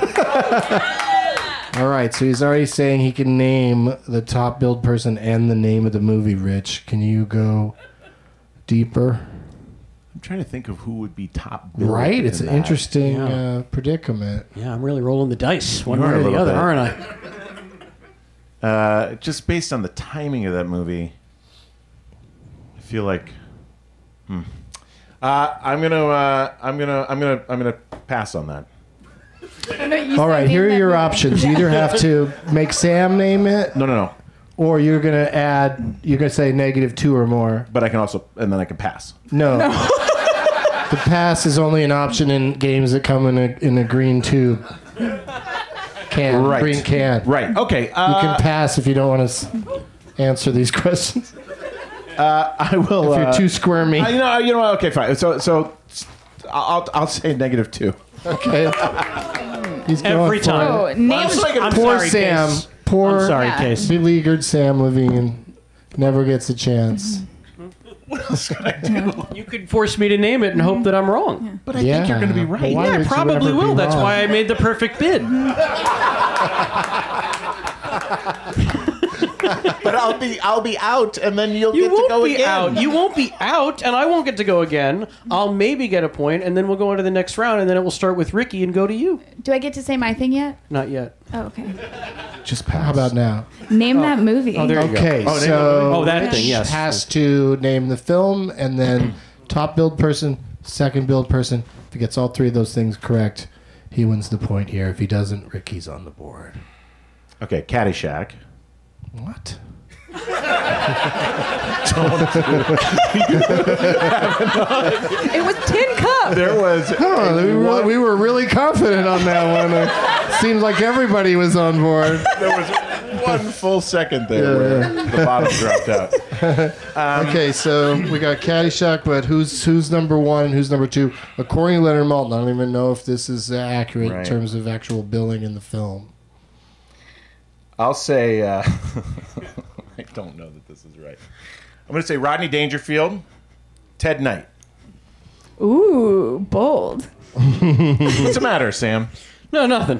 All right, so he's already saying he can name the top billed person and the name of the movie. Rich, can you go deeper? I'm trying to think of who would be top billed. Right, it's in an that. interesting predicament. Yeah, I'm really rolling the dice one You way are or a the little other, bit. aren't I? Just based on the timing of that movie, I feel like. I'm gonna pass on that. All right, here are your options. You either have to make Sam name it. No. Or you're gonna add. You're gonna say -2 or more. But I can also, and then I can pass. No. The pass is only an option in games that come in a green tube. Right. Green can. Right. Okay. You can pass if you don't want to answer these questions. I will. If you're too squirmy. You know. what, Okay. Fine. So I'll say -2. Okay. He's going Every for time. it. Oh, name I'm Poor sorry, Sam. Case. Poor I'm sorry, Yeah. Case. beleaguered Sam Levine never gets a chance. You could force me to name it and hope that I'm wrong. But I think you're going to be right. Well, why Yeah, I would you probably ever be will. That's wrong? why I made the perfect bid. But I'll be out, and then you'll You get to won't go be again. out. You won't be out, and I won't get to go again. I'll maybe get a point, and then we'll go into the next round, and then it will start with Ricky and go to you. Do I get to say my thing yet? Not yet. Oh, okay. Just pass. How about now? Name that movie. Oh, there you Okay, go. so that thing, yes. has to name the film and then top billed person, second billed person. If he gets all 3 of those things correct, he wins the point here. If he doesn't, Ricky's on the board. Okay, Caddyshack. What? It was Tin Cup. There was. We were really confident on that one. Seems like everybody was on board. There was 1 full second there where the bottom dropped out. Okay, so we got Caddyshack, but who's number 1 and who's number 2? According to Leonard Maltin, I don't even know if this is accurate in Right. terms of actual billing in the film. I'll say. don't know that this is right. I'm going to say Rodney Dangerfield, Ted Knight. Ooh, bold. What's the matter, Sam? No, nothing.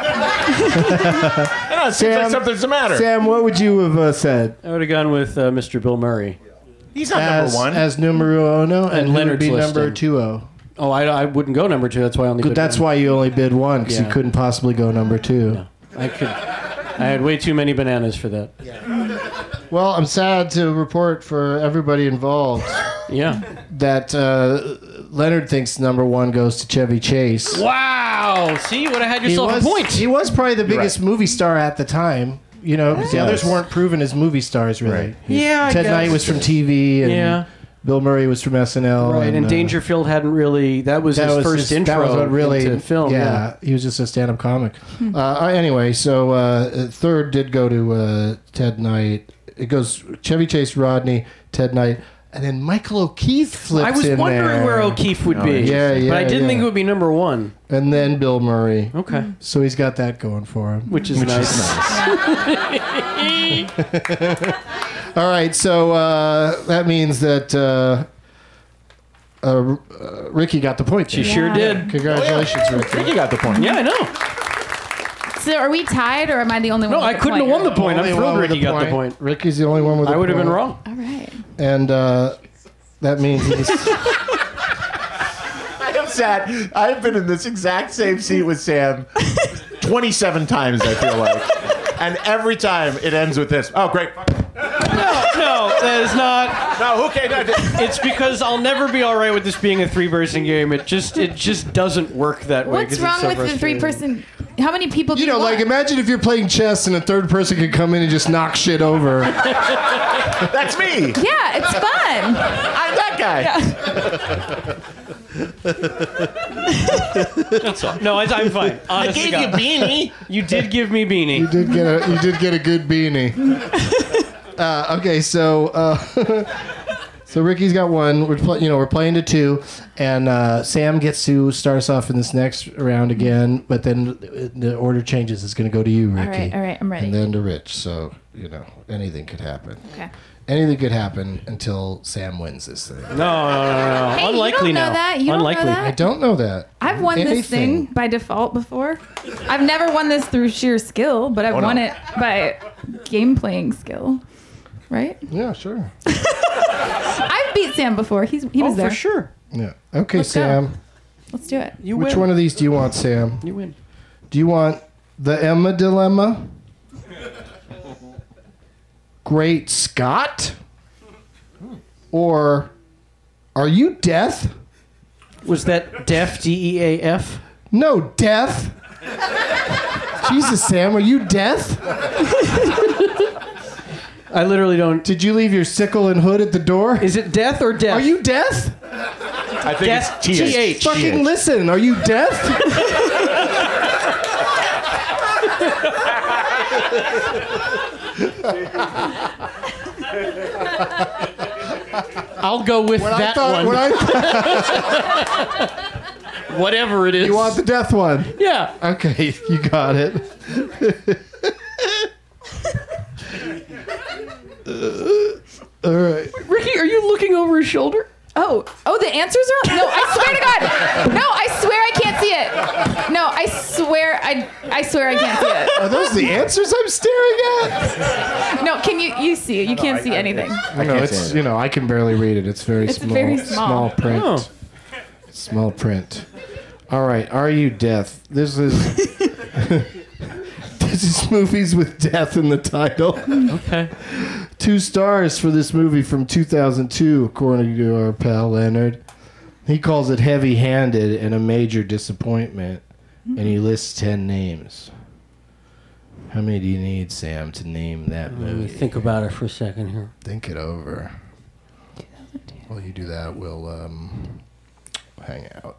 It seems like something's the matter. Sam, what would you have said? I would have gone with Mr. Bill Murray. He's not number one. As numero uno, and Leonard's Leonard be number listing. 2-0. Oh, I wouldn't go number 2. That's why I only. Bid That's one. why you only bid 1, because you Yeah. couldn't possibly go number 2. No, I could. I had way too many bananas for that. Well, I'm sad to report for everybody involved Yeah. that Leonard thinks number 1 goes to Chevy Chase. Wow. See, you would have had yourself a point. He was probably the biggest movie star at the time. You know, 'cause the others weren't proven as movie stars, really. Right. Yeah, I Ted guess. Knight was from TV, and Bill Murray was from SNL. Right, and uh, Dangerfield hadn't really. That was his first intro That was what really into film. Yeah, he was just a stand-up comic. Anyway, so third did go to Ted Knight. It goes Chevy Chase, Rodney, Ted Knight, and then Michael O'Keefe flips I was in wondering there. where O'Keefe would be. Yeah, But I didn't think it yeah. would be number 1. And then Bill Murray. Okay. So he's got that going for him. Which is nice. All right, so that means that Ricky got the point. She sure did. Congratulations, Ricky. Ricky got the point. Yeah, I know. So are we tied, or am I the only one? No, with I the couldn't have point? won the point. I'm Only thrilled one with Ricky the got the point. Ricky's the only one with the I point. would have been wrong. All right. And that means he's... I am sad. I've been in this exact same seat with Sam 27 times, I feel like. And every time it ends with this. Oh, great. No, that is not. No, okay. No, It's because I'll never be all right with this being a 3-person game. It just doesn't work that way. What's wrong with the 3-person? How many people do You know, like, want? imagine if you're playing chess and a third person could come in and just knock shit over. that's me. Yeah, it's fun. I'm that guy. That's all. No, I'm fine. Honest to God. beanie. You did give me beanie. You did get a good beanie. Okay, so so Ricky's got 1. We're playing to 2, and Sam gets to start us off in this next round again. But then the order changes. It's going to go to you, Ricky. All right, I'm ready. And then to Rich. So anything could happen. Okay. Anything could happen until Sam wins this thing. No. Hey, Unlikely you don't know now. that. You Unlikely. don't know that. I don't know that. I've won this thing by default before. I've never won this through sheer skill, but I've won it by game playing skill. Right? Yeah, sure. I've beat Sam before. He was there. For sure. Yeah. Okay, Let's go. Sam. Let's do it. You Which win. one of these do you want, Sam? You win. Do you want the Emma dilemma? Great Scott? Or are you deaf? Was that deaf? DEAF? No, deaf. Jesus, Sam, are you deaf? I literally don't. Did you leave your sickle and hood at the door? Is it death or deaf? Are you deaf? I think it's TH. Fucking listen, are you deaf? I'll go with that one. Whatever it is. You want the death one? Yeah. Okay, you got it. All right. Ricky, are you looking over his shoulder? Oh, the answers are. No, I swear to God. No, I swear I can't see it. No, I swear I swear I can't see it. Are those the answers I'm staring at? No, can you see it? You can't see anything. No, it's I can barely read it. It's very It's small. very small. print. Oh. Small print. All right, are you deaf? This is this is movies with death in the title. Okay. 2 stars for this movie from 2002, according to our pal Leonard. He calls it heavy-handed and a major disappointment, and he lists 10 names. How many do you need, Sam, to name that Let me movie? think about it for a second here. Think it over. While you do that, we'll hang out.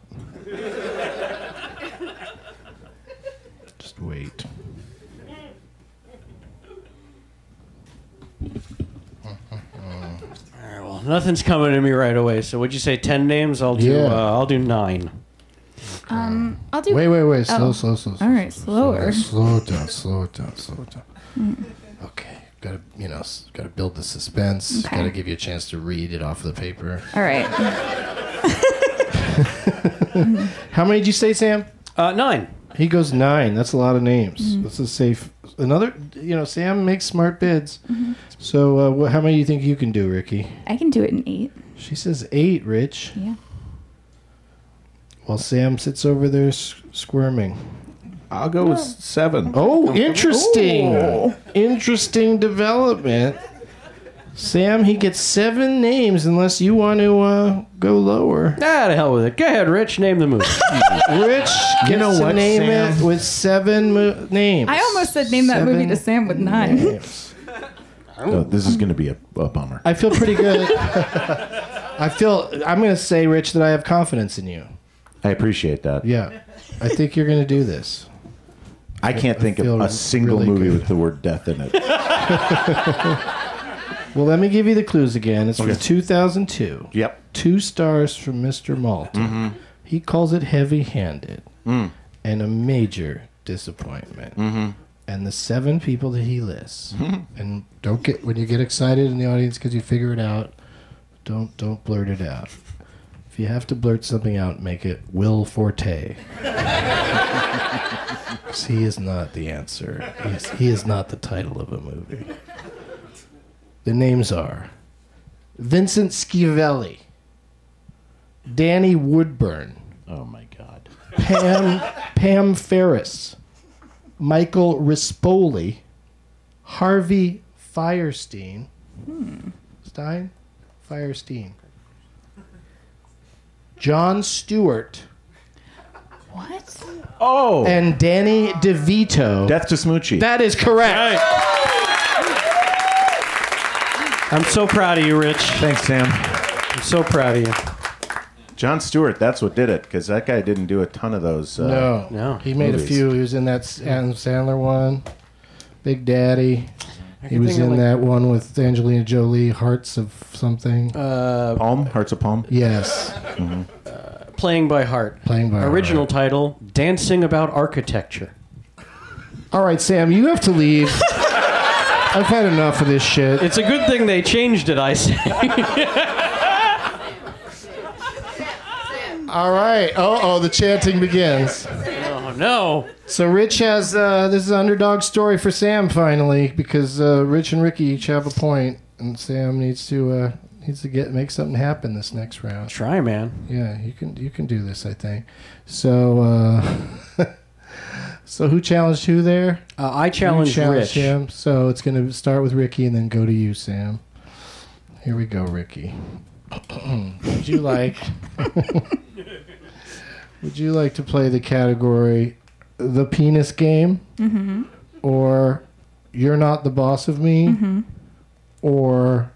Just wait. All right, well, nothing's coming to me right away. So, would you say 10 names? I'll do. Yeah. I'll do 9. I'll do. Wait. Oh. Slow. All right, slower. Slow it down. Okay. Gotta gotta build the suspense. Okay. Gotta give you a chance to read it off the paper. All right. How many did you say, Sam? 9. He goes 9. That's a lot of names. Mm-hmm. That's a safe. Another. Sam makes smart bids. So how many do you think you can do, Ricky? I can do it in 8. She says 8, Rich. Yeah. While Sam sits over there squirming. I'll go with 7. Oh, interesting. Interesting development. Sam, he gets 7 names unless you want to go lower. Ah, to hell with it. Go ahead, Rich. Name the movie. Rich gets to name it with 7 names. I almost said name that movie to Sam with 9. Names. Oh, this is going to be a bummer. I feel pretty good. I'm going to say, Rich, that I have confidence in you. I appreciate that. Yeah. I think you're going to do this. I can't think of feel a single really movie good. with the word death in it. Well, let me give you the clues again. It's Okay. from 2002. Yep. 2 stars from Mr. Malta. He calls it heavy-handed and a major disappointment. And the 7 people that he lists. And when you get excited in the audience because you figure it out, don't blurt it out. If you have to blurt something out, make it Will Forte. 'Cause he is not the answer. He is not the title of a movie. The names are Vincent Schiavelli, Danny Woodburn, Oh, my God. Pam Ferris, Michael Rispoli, Harvey Fierstein, Firestein, John Stewart, What? Oh! and Danny DeVito. Death to Smoochie. That is correct. I'm so proud of you, Rich. Thanks, Sam. I'm so proud of you. John Stewart, that's what did it, because that guy didn't do a ton of those. No. He made movies. a few. He was in that Adam Sandler one, Big Daddy. He was think of, in like- that one with Angelina Jolie, Hearts of something. Palm? Hearts of Palm? Yes. Playing by Heart. Playing by Original Heart. title, Dancing About Architecture. All right, Sam, you have to leave. I've had enough of this shit. It's a good thing they changed it, I say. All right. Oh, the chanting begins. Oh, no. So Rich has this is an underdog story for Sam finally because Rich and Ricky each have a point, and Sam needs to make something happen this next round. Try, man. Yeah, you can do this, I think. So so who challenged who there? I You challenged challenged Rich. him. So it's going to start with Ricky and then go to you, Sam. Here we go, Ricky. Would you like to play the category The Penis Game? Mm-hmm. Or You're Not the Boss of Me? Mm-hmm. Or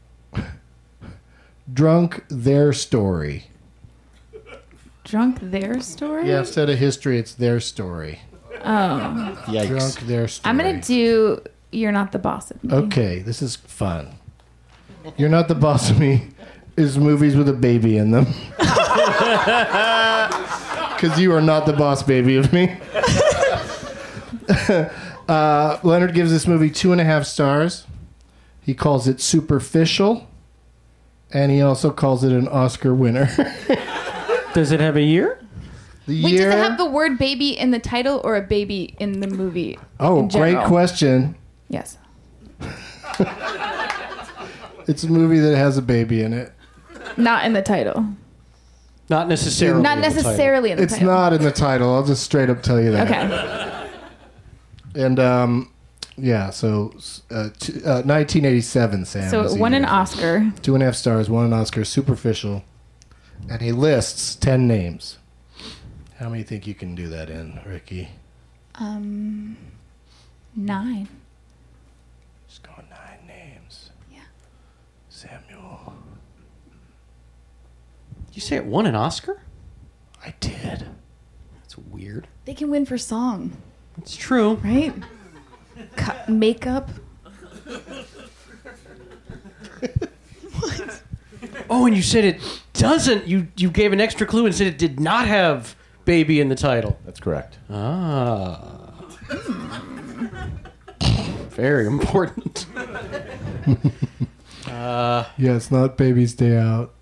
Drunk Their Story? Drunk Their Story? Yeah, instead of history, it's their story. Oh. Yikes. Drunk Their Story. I'm going to do You're Not the Boss of Me. Okay, this is fun. You're Not the Boss of Me is movies with a baby in them. Because you are not the boss baby of me. Leonard gives this movie 2.5 stars. He calls it superficial. And he also calls it an Oscar winner. Does it have a year? The Wait, year. does it have the word baby in the title or a baby in the movie? Oh, in great general? question. Yes. It's a movie that has a baby in it. Not in the title. Not necessarily. Not in the title. necessarily in the It's title. not in the title. I'll just straight up tell you that. Okay. And yeah, so 1987, Sam. So was it the won an year. Oscar. 2.5 stars, won an Oscar, superficial. And he lists 10 names. How many think you can do that in, Ricky? 9. Just going 9 names. Yeah. Samuel. Did you say it won an Oscar? I did. That's weird. They can win for song, It's true. right? Makeup. Oh, and you said it doesn't. You gave an extra clue and said it did not have baby in the title. That's correct. Ah. Very important. Yeah, it's not Baby's Day Out.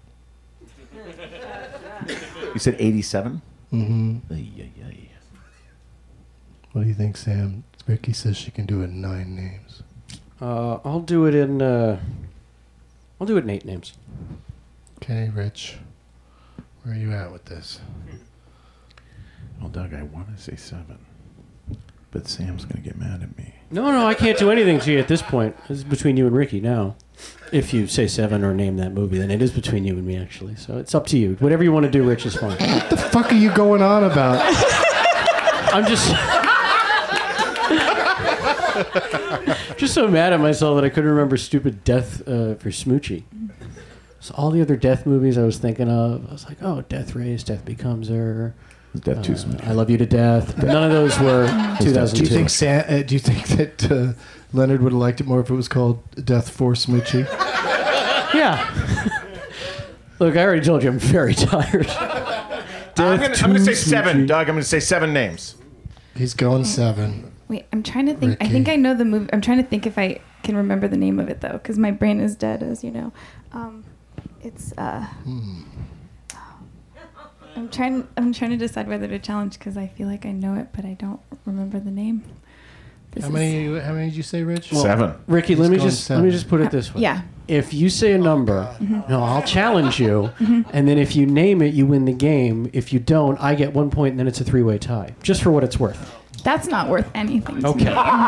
You said 87? Mm-hmm. What do you think, Sam? Ricky says she can do it in 9 names. I'll do it in 8 names. Okay, Rich. Where are you at with this? Well, Doug, I want to say 7. But Sam's going to get mad at me. No, I can't do anything to you at this point. It's between you and Ricky now. If you say 7 or name that movie, then it is between you and me, actually. So it's up to you. Whatever you want to do, Rich, is fine. What the fuck are you going on about? I'm just so mad at myself that I couldn't remember stupid Death for Smoochie. So all the other Death movies I was thinking of, I was like, oh, Death Race, Death Becomes Her. Death Too Smoochie. I Love You to Death. But none of those were 2002. Do you think that Leonard would have liked it more if it was called Death for Smoochie? Yeah. Look, I already told you I'm very tired. I'm going to say 7, Doug. I'm going to say 7 names. He's going 7. Wait, I'm trying to think. Ricky. I think I know the movie. I'm trying to think if I can remember the name of it though, because my brain is dead, as you know. It's. I'm trying to decide whether to challenge because I feel like I know it, but I don't remember the name. How many did you say, Rich? Well, 7. Ricky, let me just put it this way. Yeah. If you say a number, no, I'll challenge you, and then if you name it, you win the game. If you don't, I get 1 point, and then it's a 3-way tie, just for what it's worth. That's not worth anything. Okay.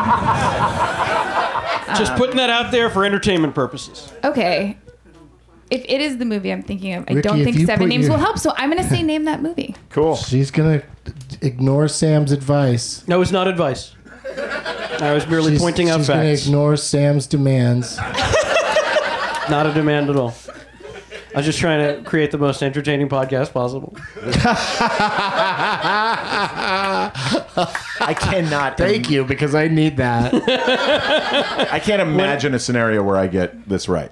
Just putting that out there for entertainment purposes. Okay. If it is the movie I'm thinking of, I Ricky, don't if think you 7 put names your- will help, so I'm going to say name that movie. Cool. She's going to ignore Sam's advice. No, it's not advice. I was merely pointing out She's going to facts. ignore Sam's demands. Not a demand at all. I was just trying to create the most entertaining podcast possible. I cannot. Thank you, because I need that. I can't imagine a scenario where I get this right.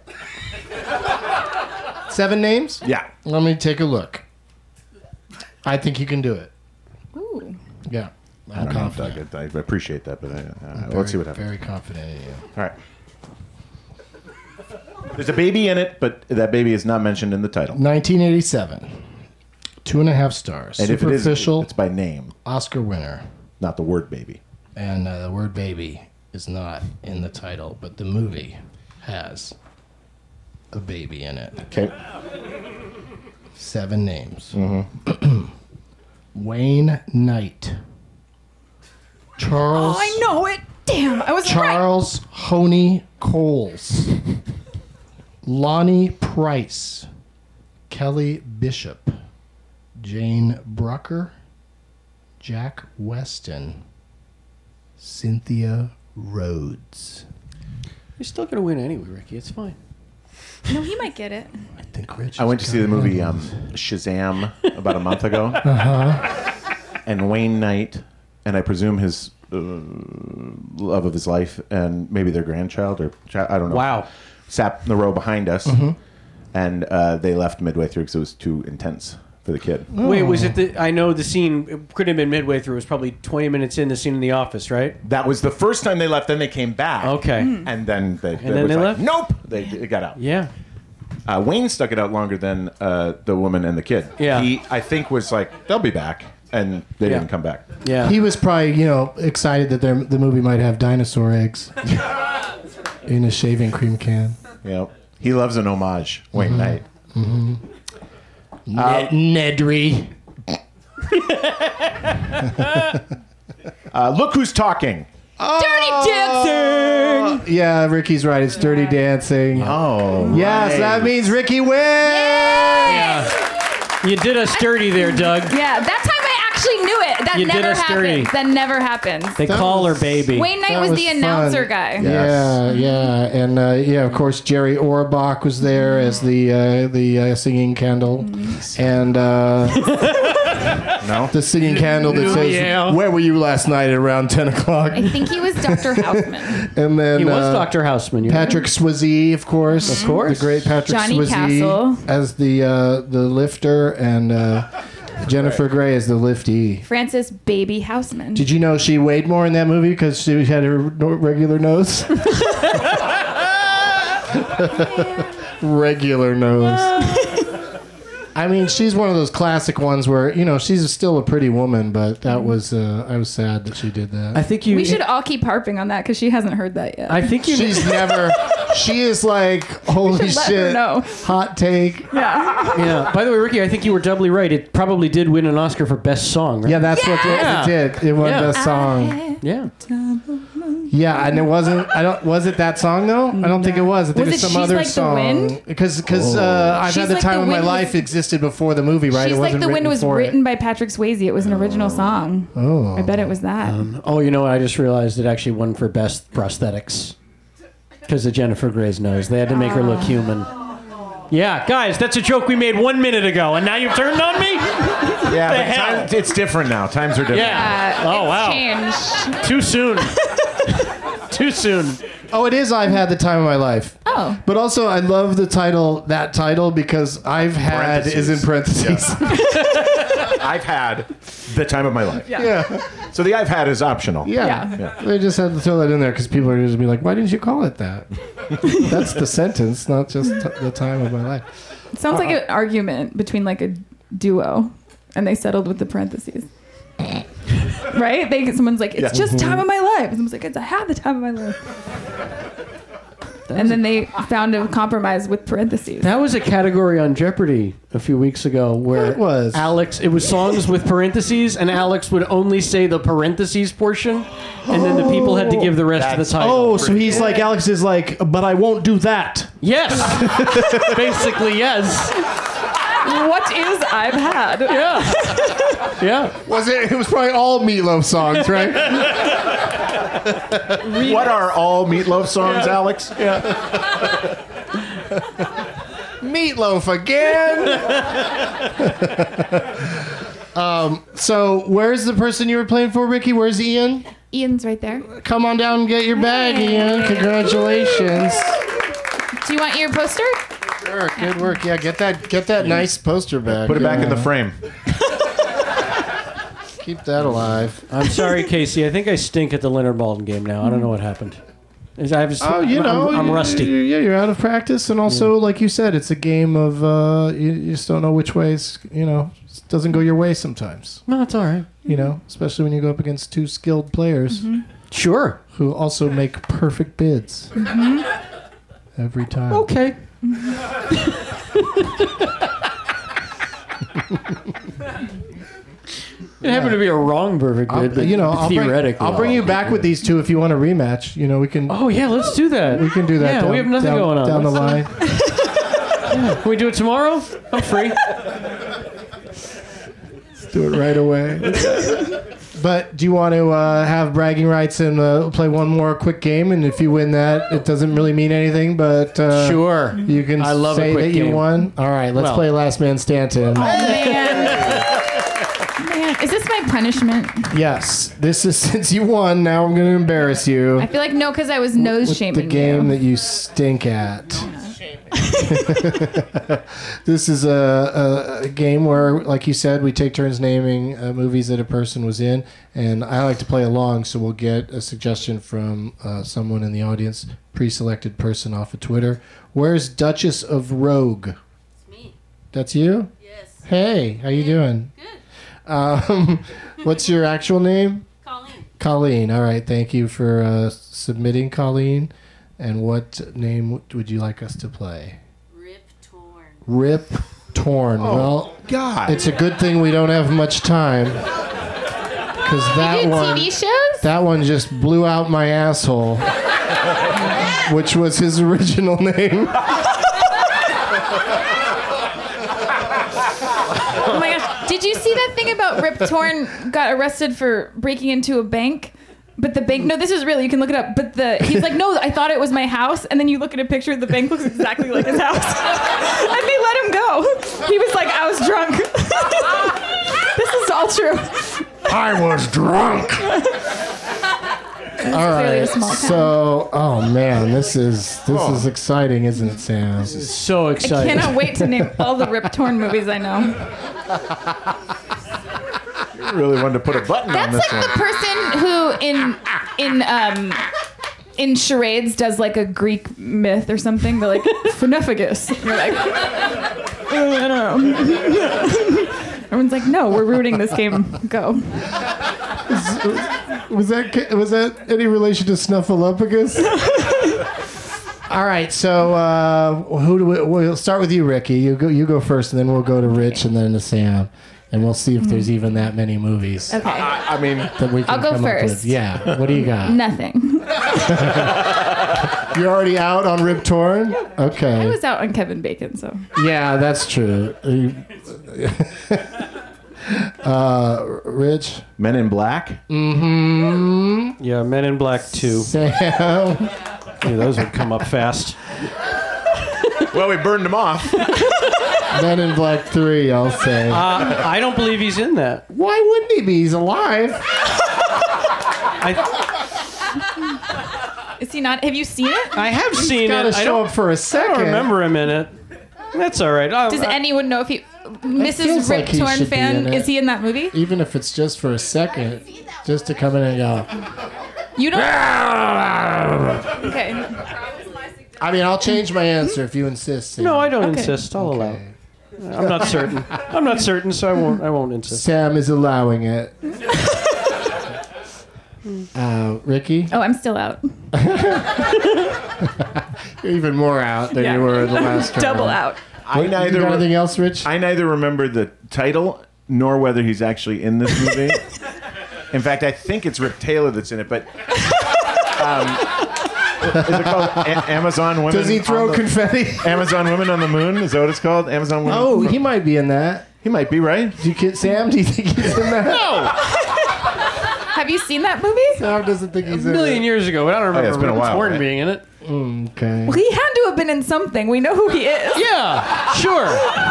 7 names? Yeah. Let me take a look. I think you can do it. Ooh. Yeah. I don't know, Doug. I appreciate that, but let's see what happens. Very confident in you. All right. There's a baby in it, but that baby is not mentioned in the title. 1987. 2.5 stars. And if it is, Superficial it's by name, Oscar winner. not the word baby. And the word baby is not in the title, but the movie has a baby in it. Okay. 7 names. Wayne Knight. Charles. Oh, I know it. Damn, I was right. Charles Honey Coles. Lonnie Price. Kelly Bishop. Jane Brucker. Jack Weston. Cynthia Rhodes. You're still going to win anyway, Ricky. It's fine. No, he might get it. I think Rich. I went to see the movie Shazam about a month ago. And Wayne Knight, and I presume his love of his life, and maybe their grandchild, or I don't know. Wow. Sat in the row behind us, and they left midway through because it was too intense for the kid. Wait, was it I know the scene, it couldn't have been midway through. It was probably 20 minutes in, the scene in the office, right? That was the first time they left. Then they came back. Okay. And then they left? Nope. They got out. Yeah. Wayne stuck it out longer than the woman and the kid. Yeah. He, I think, was like, they'll be back. And they didn't come back. Yeah. He was probably, excited that the movie might have dinosaur eggs in a shaving cream can. Yeah. He loves an homage, Wayne Knight. Nedry. Look Who's Talking. Dirty Dancing! Yeah, Ricky's right. It's Dirty Dancing. Oh. Yes, that means Ricky wins. You did us dirty there, Doug. Yeah, that time I actually knew it. That You did never us dirty. happens. That never happens. They call her baby. Wayne Knight That was was the fun. announcer guy. Yeah, and of course Jerry Orbach was there as the singing candle, and the singing candle that says, "Where were you last night at around 10 o'clock?" I think he was Dr. Houseman. And then He was Dr. Houseman. you're Patrick Swayze, of course, the great Patrick Johnny Swayze Castle. as the lifter, and Jennifer Grey is the liftee. Frances Baby Houseman. Did you know she weighed more in that movie because she had her regular nose? Regular nose. I mean, she's one of those classic ones where, she's still a pretty woman, but that was, I was sad that she did that. I think we should all keep harping on that because she hasn't heard that yet. I think she's never, she is like, holy shit, hot take. Yeah. By the way, Ricky, I think you were doubly right. It probably did win an Oscar for Best Song, right? Yeah, that's what it did. It won Best Song. Yeah. Yeah, and it wasn't. Was it that song though? I don't think it was. I think it's some other song. Because I've Had the Time of My Life existed before the movie, right? She's It Like wasn't the Wind was written by Patrick Swayze. It was an original song. Oh, I bet it was that. You know what? I just realized it actually won for Best Prosthetics because of Jennifer Grey's nose. They had to make her look human. Yeah, guys, that's a joke we made 1 minute ago, and now you've turned on me? Yeah, but it's different now. Times are different. Yeah. Oh, wow. Changed. Too soon. Too soon. Oh, it is I've Had the Time of My Life. Oh. But also, I love the title, that title, because I've had is in parentheses. I've had the time of my life. Yeah. So the I've had is optional. Yeah. They just had to throw that in there because people are going to be like, why didn't you call it that? That's the sentence, not just the time of my life. It sounds like an argument between like a duo, and they settled with the parentheses. Right? Someone's like, it's just time of my life. And someone's like, I had the time of my life. And then they found a compromise with parentheses. That was a category on Jeopardy a few weeks ago where it was it was songs with parentheses, and Alex would only say the parentheses portion, and then the people had to give the rest of the title. Oh, so he's like, Alex is like, but I won't do that. Yes. Basically, yes. What is I've had? Yeah. Yeah. It was probably all Meatloaf songs, right? What are all Meatloaf songs, Alex? Yeah. Meatloaf again. So where's the person you were playing for, Ricky? Where's Ian? Ian's right there. Come on down and get your bag, Ian. Congratulations. Do you want your poster? Sure, good work. Yeah, get that nice poster back. Put it back in the frame. Keep that alive. I'm sorry, Casey. I think I stink at the Leonard Maltin game now. I don't know what happened. I'm rusty. You're out of practice, and also, like you said, it's a game of you just don't know which ways. It doesn't go your way sometimes. No, it's all right. Especially when you go up against two skilled players. Mm-hmm. Sure. Who also make perfect bids every time. Okay. It happened to be a wrong perfect bid, but theoretically. I'll bring you back with these two if you want a rematch. We can. Oh yeah, let's do that. We can do that. Yeah, we have nothing going on down the line. Can we do it tomorrow? I'm free. Let's do it right away. But do you want to have bragging rights and play one more quick game? And if you win that, it doesn't really mean anything. But sure, you can say that you won. All right, let's play Last Man Stanton. Oh man. Is this my punishment? Yes. This is, since you won, now I'm going to embarrass you. I feel like no, because I was nose shaming the game that you stink at. This is a game where, like you said, we take turns naming movies that a person was in, and I like to play along, so we'll get a suggestion from someone in the audience, pre-selected person off of Twitter. Where's Duchess of Rogue? It's me. That's you? Yes. Hey, how you doing? Good. What's your actual name? Colleen. Colleen. All right. Thank you for submitting, Colleen. And what name would you like us to play? Rip Torn. Rip Torn. Oh, well, God. It's a good thing we don't have much time. Because that one, TV shows? that one just blew out my asshole, which was his original name. Oh my gosh. Did you see that thing about Rip Torn got arrested for breaking into a bank? But the bank, no, this is real. You can look it up. But he's like, no, I thought it was my house. And then you look at a picture, the bank looks exactly like his house. And they let him go. He was like, I was drunk. This is all true. I was drunk. All right. So, oh man, this is exciting, isn't it, Sam? This is so I exciting. cannot wait to name all the Rip Torn movies I know. really wanted to put a button on That's this like one. the person who in charades does like a Greek myth or something. They're like Phenophagus. You're like, I don't know. Everyone's like, no, we're rooting this game. Go. Was that any relation to Snuffleupagus? All right, so we'll start with you, Ricky. You go first, and then we'll go to Rich, and then to Sam, and we'll see if there's even that many movies. Okay. I mean, that we can I'll go come up first. with. Yeah. What do you got? Nothing. You're already out on Rip Torn? Okay. I was out on Kevin Bacon, so. Yeah, that's true. Rich? Men in Black? Mm-hmm. Yeah, Men in Black 2. Sam? Yeah, those would come up fast. Well, we burned them off. Men in Black 3, I'll say. I don't believe he's in that. Why wouldn't he be? He's alive. Is he not? Have you seen it? I have seen gotta it. show up for a I second. don't remember him in it. That's all right. Does anyone know if he... Mrs. feels Rip like he Torn should be fan, in it. is he in that movie? Even if it's just for a second, just to come in and go. You don't... Okay. I mean, I'll change my answer if you insist. Sam. No, I don't Okay. insist. I'll allow it. I'm not certain. I'm not certain, so I won't insist. Sam is allowing it. Ricky? Oh, I'm still out. You're even more out than you were the last round. Double out. I neither. You got anything else, Rich? I neither remember the title nor whether he's actually in this movie. In fact, I think it's Rip Taylor that's in it, but. Is it called Amazon Women? Does he throw on the- confetti? Amazon Women on the Moon? Is that what it's called? Amazon Women? Oh, he might be in that. He might be, right? Sam, do you think he's in that? No! Have you seen that movie? Sam doesn't think he's A in million it. years ago, but I don't remember it's been a Rip while, Torn right? being in it. Okay. Well, he had to have been in something. We know who he is. Yeah, sure.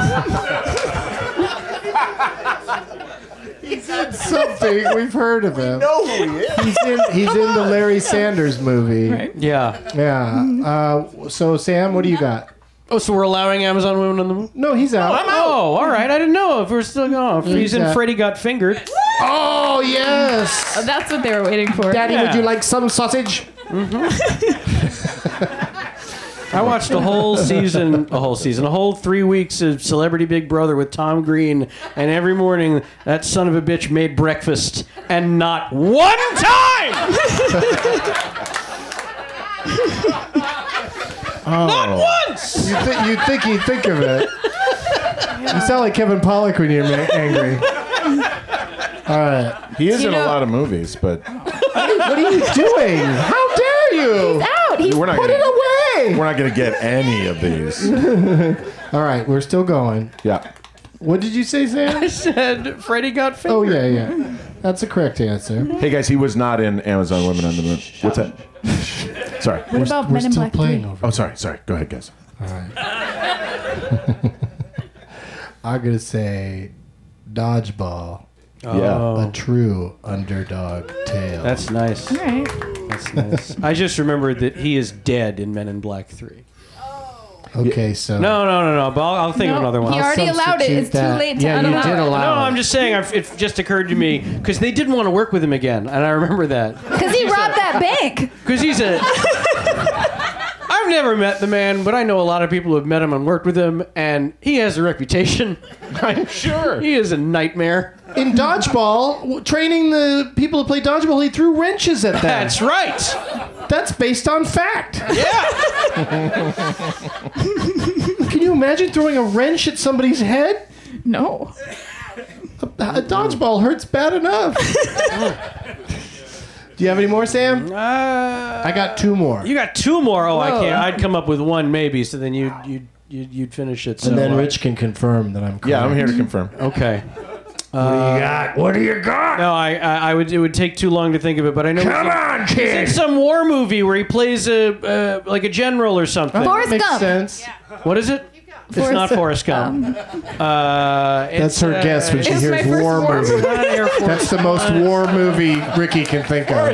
He's in something. We've heard of him. know who he is. He's in the Larry Sanders movie. Right. Yeah. Yeah. So, Sam, what do you got? Oh, so we're allowing Amazon Women on the Moon? No, he's out. Oh, all right. I didn't know if we're still going. If he's in out. Freddy Got Fingered. Oh, yes. Oh, that's what they were waiting for. Daddy, Yeah. would you like some sausage? I watched a whole 3 weeks of Celebrity Big Brother with Tom Green, and every morning that son of a bitch made breakfast, and not one time! Not once! You'd think he'd think of it. You sound like Kevin Pollak when you're angry. All right. He is in know- a lot of movies, but What are you doing? How dare you? He's out. He's we're not Put gonna, it away. we're not going to get any of these. All right, we're still going. Yeah. What did you say, Sam? I said Freddy Got Fingered. Oh, yeah. That's a correct answer. Hey, guys, he was not in Amazon Women on the Moon. What's that? Sorry. What about We're Men in still Black playing 3? over. Oh, sorry. Go ahead, guys. All right. I'm going to say Dodgeball. Yeah. A true underdog tale. That's nice. All right. That's nice. I just remembered that he is dead in Men in Black 3. Okay, so... No. But I'll think of another one. He already allowed it. It's too that. late to Yeah, you unallow did it. allow No, it. I'm just saying. It just occurred to me because they didn't want to work with him again, and I remember that Because he robbed that bank. because he's a. I've never met the man, but I know a lot of people who have met him and worked with him, and he has a reputation. I'm sure. He is a nightmare. In Dodgeball, training the people to play Dodgeball, he threw wrenches at them. That's right. That's based on fact. Yeah. Can you imagine throwing a wrench at somebody's head? No. A dodgeball hurts bad enough. Do you have any more, Sam? I got two more. You got two more. Oh, I Whoa. can't. I'd come up with one maybe, so then you'd finish it. So, And then Rich can confirm that I'm correct. Yeah, I'm here to confirm. Okay. What do you got? What do you got? No, I would. It would take too long to think of it, but I know. Come on, He's in kid. some war movie where he plays a like a general or something. Forrest Makes Gump. sense. What is it? It's not Forrest Gump. That's her guess when she It's my hears first war war movie. movie. Not Air Force. That's the most war movie Ricky can think of.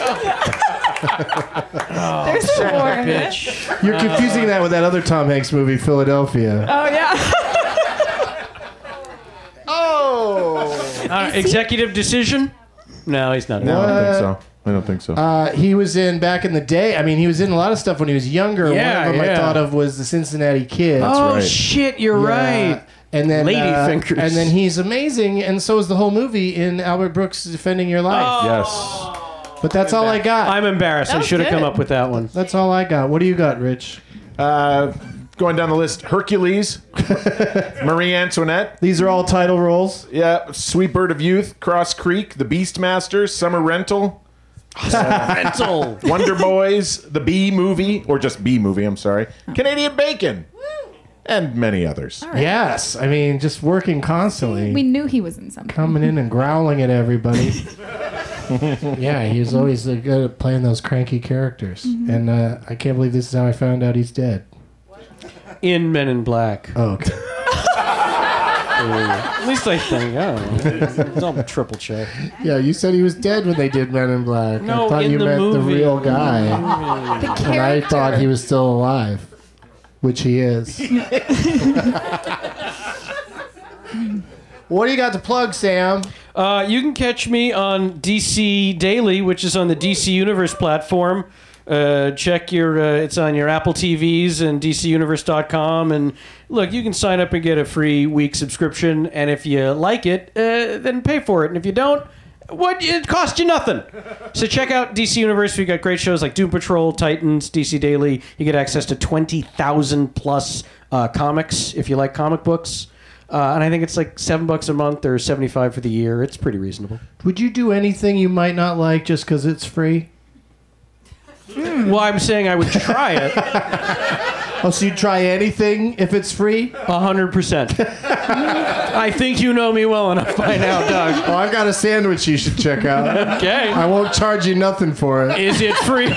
There's a war in it. Bitch. You're confusing that with that other Tom Hanks movie, Philadelphia. Oh, yeah. Oh! Is Executive Decision? No, he's not. No, I don't think so. I don't think so. He was in back in the day. I mean, he was in a lot of stuff when he was younger. Yeah, One of them yeah. I thought of was the Cincinnati Kid. Oh, shit, you're right. And then Lady Fingers. And then he's amazing, and so is the whole movie in Albert Brooks Defending Your Life. Yes. But that's all I got. I'm embarrassed. That I was should have come good. up with that one. That's all I got. What do you got, Rich? Going down the list, Hercules, Marie Antoinette. These are all title roles. Yeah, Sweet Bird of Youth, Cross Creek, The Beastmaster, Summer Rental, Rental. Wonder Boys, The Bee Movie, or just Bee Movie, I'm sorry, Canadian Bacon, and many others. Yes, I mean, just working constantly. We knew he was in something. Coming in and growling at everybody. Yeah, he was always good at playing those cranky characters. And I can't believe this is how I found out he's dead. In Men in Black. Oh, okay. At least I think. I don't know. It's all triple check. Yeah, you said he was dead when they did Men in Black. No, I thought in you the meant the movie. real guy. The And I character. thought he was still alive, which he is. What do you got to plug, Sam? You can catch me on DC Daily, which is on the DC Universe platform. Check your it's on your Apple TVs and DCUniverse.com. And look, you can sign up and get a free week subscription. And if you like it, then pay for it. And if you don't, it costs you nothing. So check out DC Universe. We got great shows like Doom Patrol, Titans, DC Daily. You get access to 20,000 plus comics if you like comic books. And I think it's like $7 a month or $75 for the year. It's pretty reasonable. Would you do anything you might not like just because it's free? Well, I'm saying I would try it. Oh, so you'd try anything if it's free? 100%. I think you know me well enough by now, Doug. Oh, I've got a sandwich you should check out. Okay. I won't charge you nothing for it. Is it free?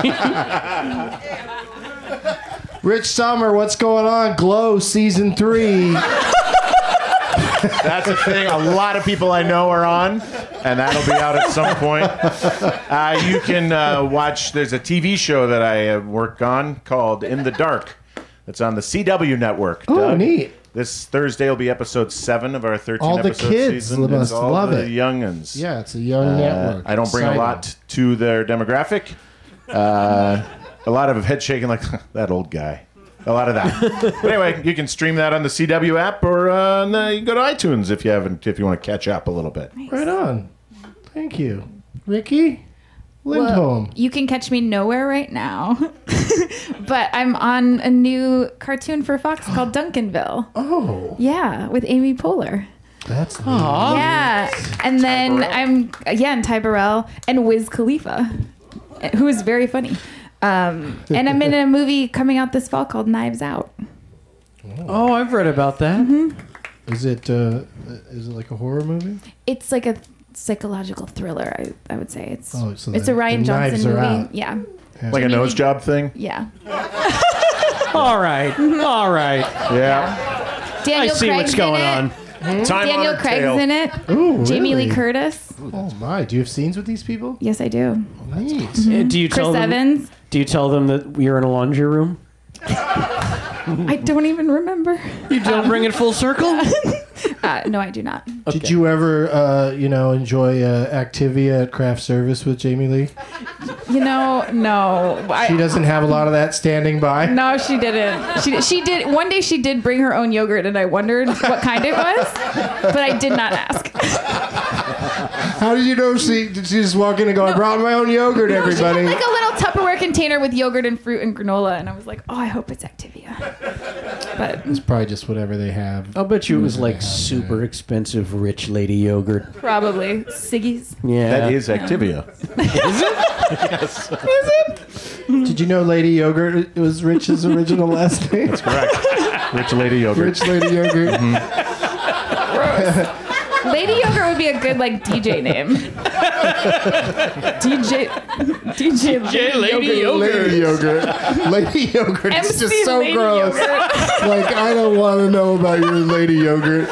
Rich Sommer, what's going on? Glow Season 3. That's a thing a lot of people I know are on, and that'll be out at some point. You can watch, there's a TV show that I work on called In the Dark. It's on the CW network. Oh, Doug. neat. This Thursday will be episode 7 of our 13 All the episode kids season. must It's all love the it. young'uns. Yeah, it's a young network. I don't bring a Exciting. lot to their demographic. A lot of head shaking like, that old guy. A lot of that. But anyway, you can stream that on the CW app, or you can go to iTunes if you want to catch up a little bit. Right on. Thank you. Ricky Lindholm. Well, you can catch me nowhere right now, but I'm on a new cartoon for Fox called Duncanville. Oh. Yeah, with Amy Poehler. That's neat. Yeah, and then and Ty Burrell and Wiz Khalifa, who is very funny. And I'm in a movie coming out this fall called Knives Out. Oh, I've read about that. Mm-hmm. Is it like a horror movie? It's like a psychological thriller. I would say it's Oh, so it's the- a Ryan the knives Johnson are movie. out. Yeah. Like a nose job thing? Yeah. All right. All right. Yeah. Daniel I see Craig's what's going in it. on. Daniel Craig's in it. Ooh, Jamie really? Lee Curtis. Oh my! Do you have scenes with these people? Yes, I do. Neat. Do you Chris tell them? Evans. Do you tell them that you're in a laundry room? I don't even remember. You don't bring it full circle? No, I do not. Did you ever, enjoy Activia at craft service with Jamie Lee? No. She doesn't have a lot of that standing by. No, she didn't. She did. One day she did bring her own yogurt, and I wondered what kind it was, but I did not ask. How did you know did she just walk in and go, I brought my own yogurt, everybody? She had like a little Tupperware container with yogurt and fruit and granola, and I was like, oh, I hope it's Activia. But It's probably just whatever they have. I'll bet you it was like super expensive rich lady yogurt. probably Siggy's. Yeah. That is Activia. Did you know Lady Yogurt was Rich's original last name? That's correct. Rich Lady Yogurt. Rich Lady Yogurt. Lady Yogurt would be a good like DJ name. DJ Lady Yogurt. Lady Yogurt. Lady Yogurt. It's MC just so Lady gross. Yogurt. Like, I don't want to know about your Lady Yogurt.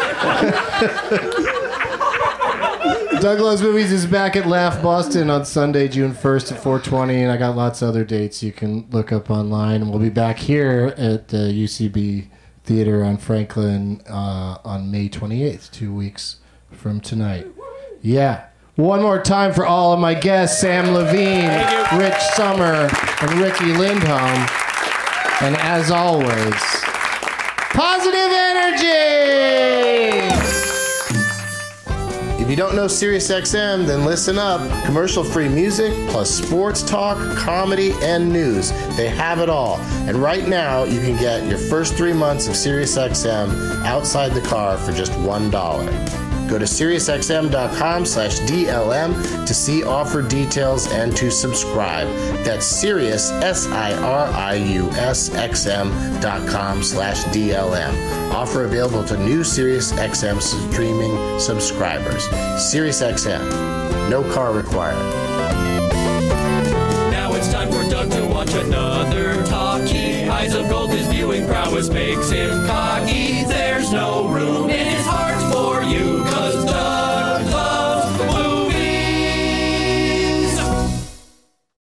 Doug Loves Movies is back at Laugh Boston on Sunday, June 1st at 4:20, and I got lots of other dates you can look up online. And we'll be back here at the UCB Theater on Franklin on May 28th, 2 weeks from tonight. Yeah. One more time for all of my guests, Sam Levine, Rich Sommer, and Ricky Lindholm. And as always, positive energy! If you don't know SiriusXM, then listen up. Commercial-free music, plus sports talk, comedy, and news. They have it all. And right now, you can get your first 3 months of SiriusXM outside the car for just $1. Go to SiriusXM.com/DLM to see offer details and to subscribe. That's Sirius, SiriusXM.com/DLM. Offer available to new SiriusXM streaming subscribers. SiriusXM. No car required. Now it's time for Doug to watch another talkie. Eyes of gold, his viewing prowess makes him cocky. There's no room in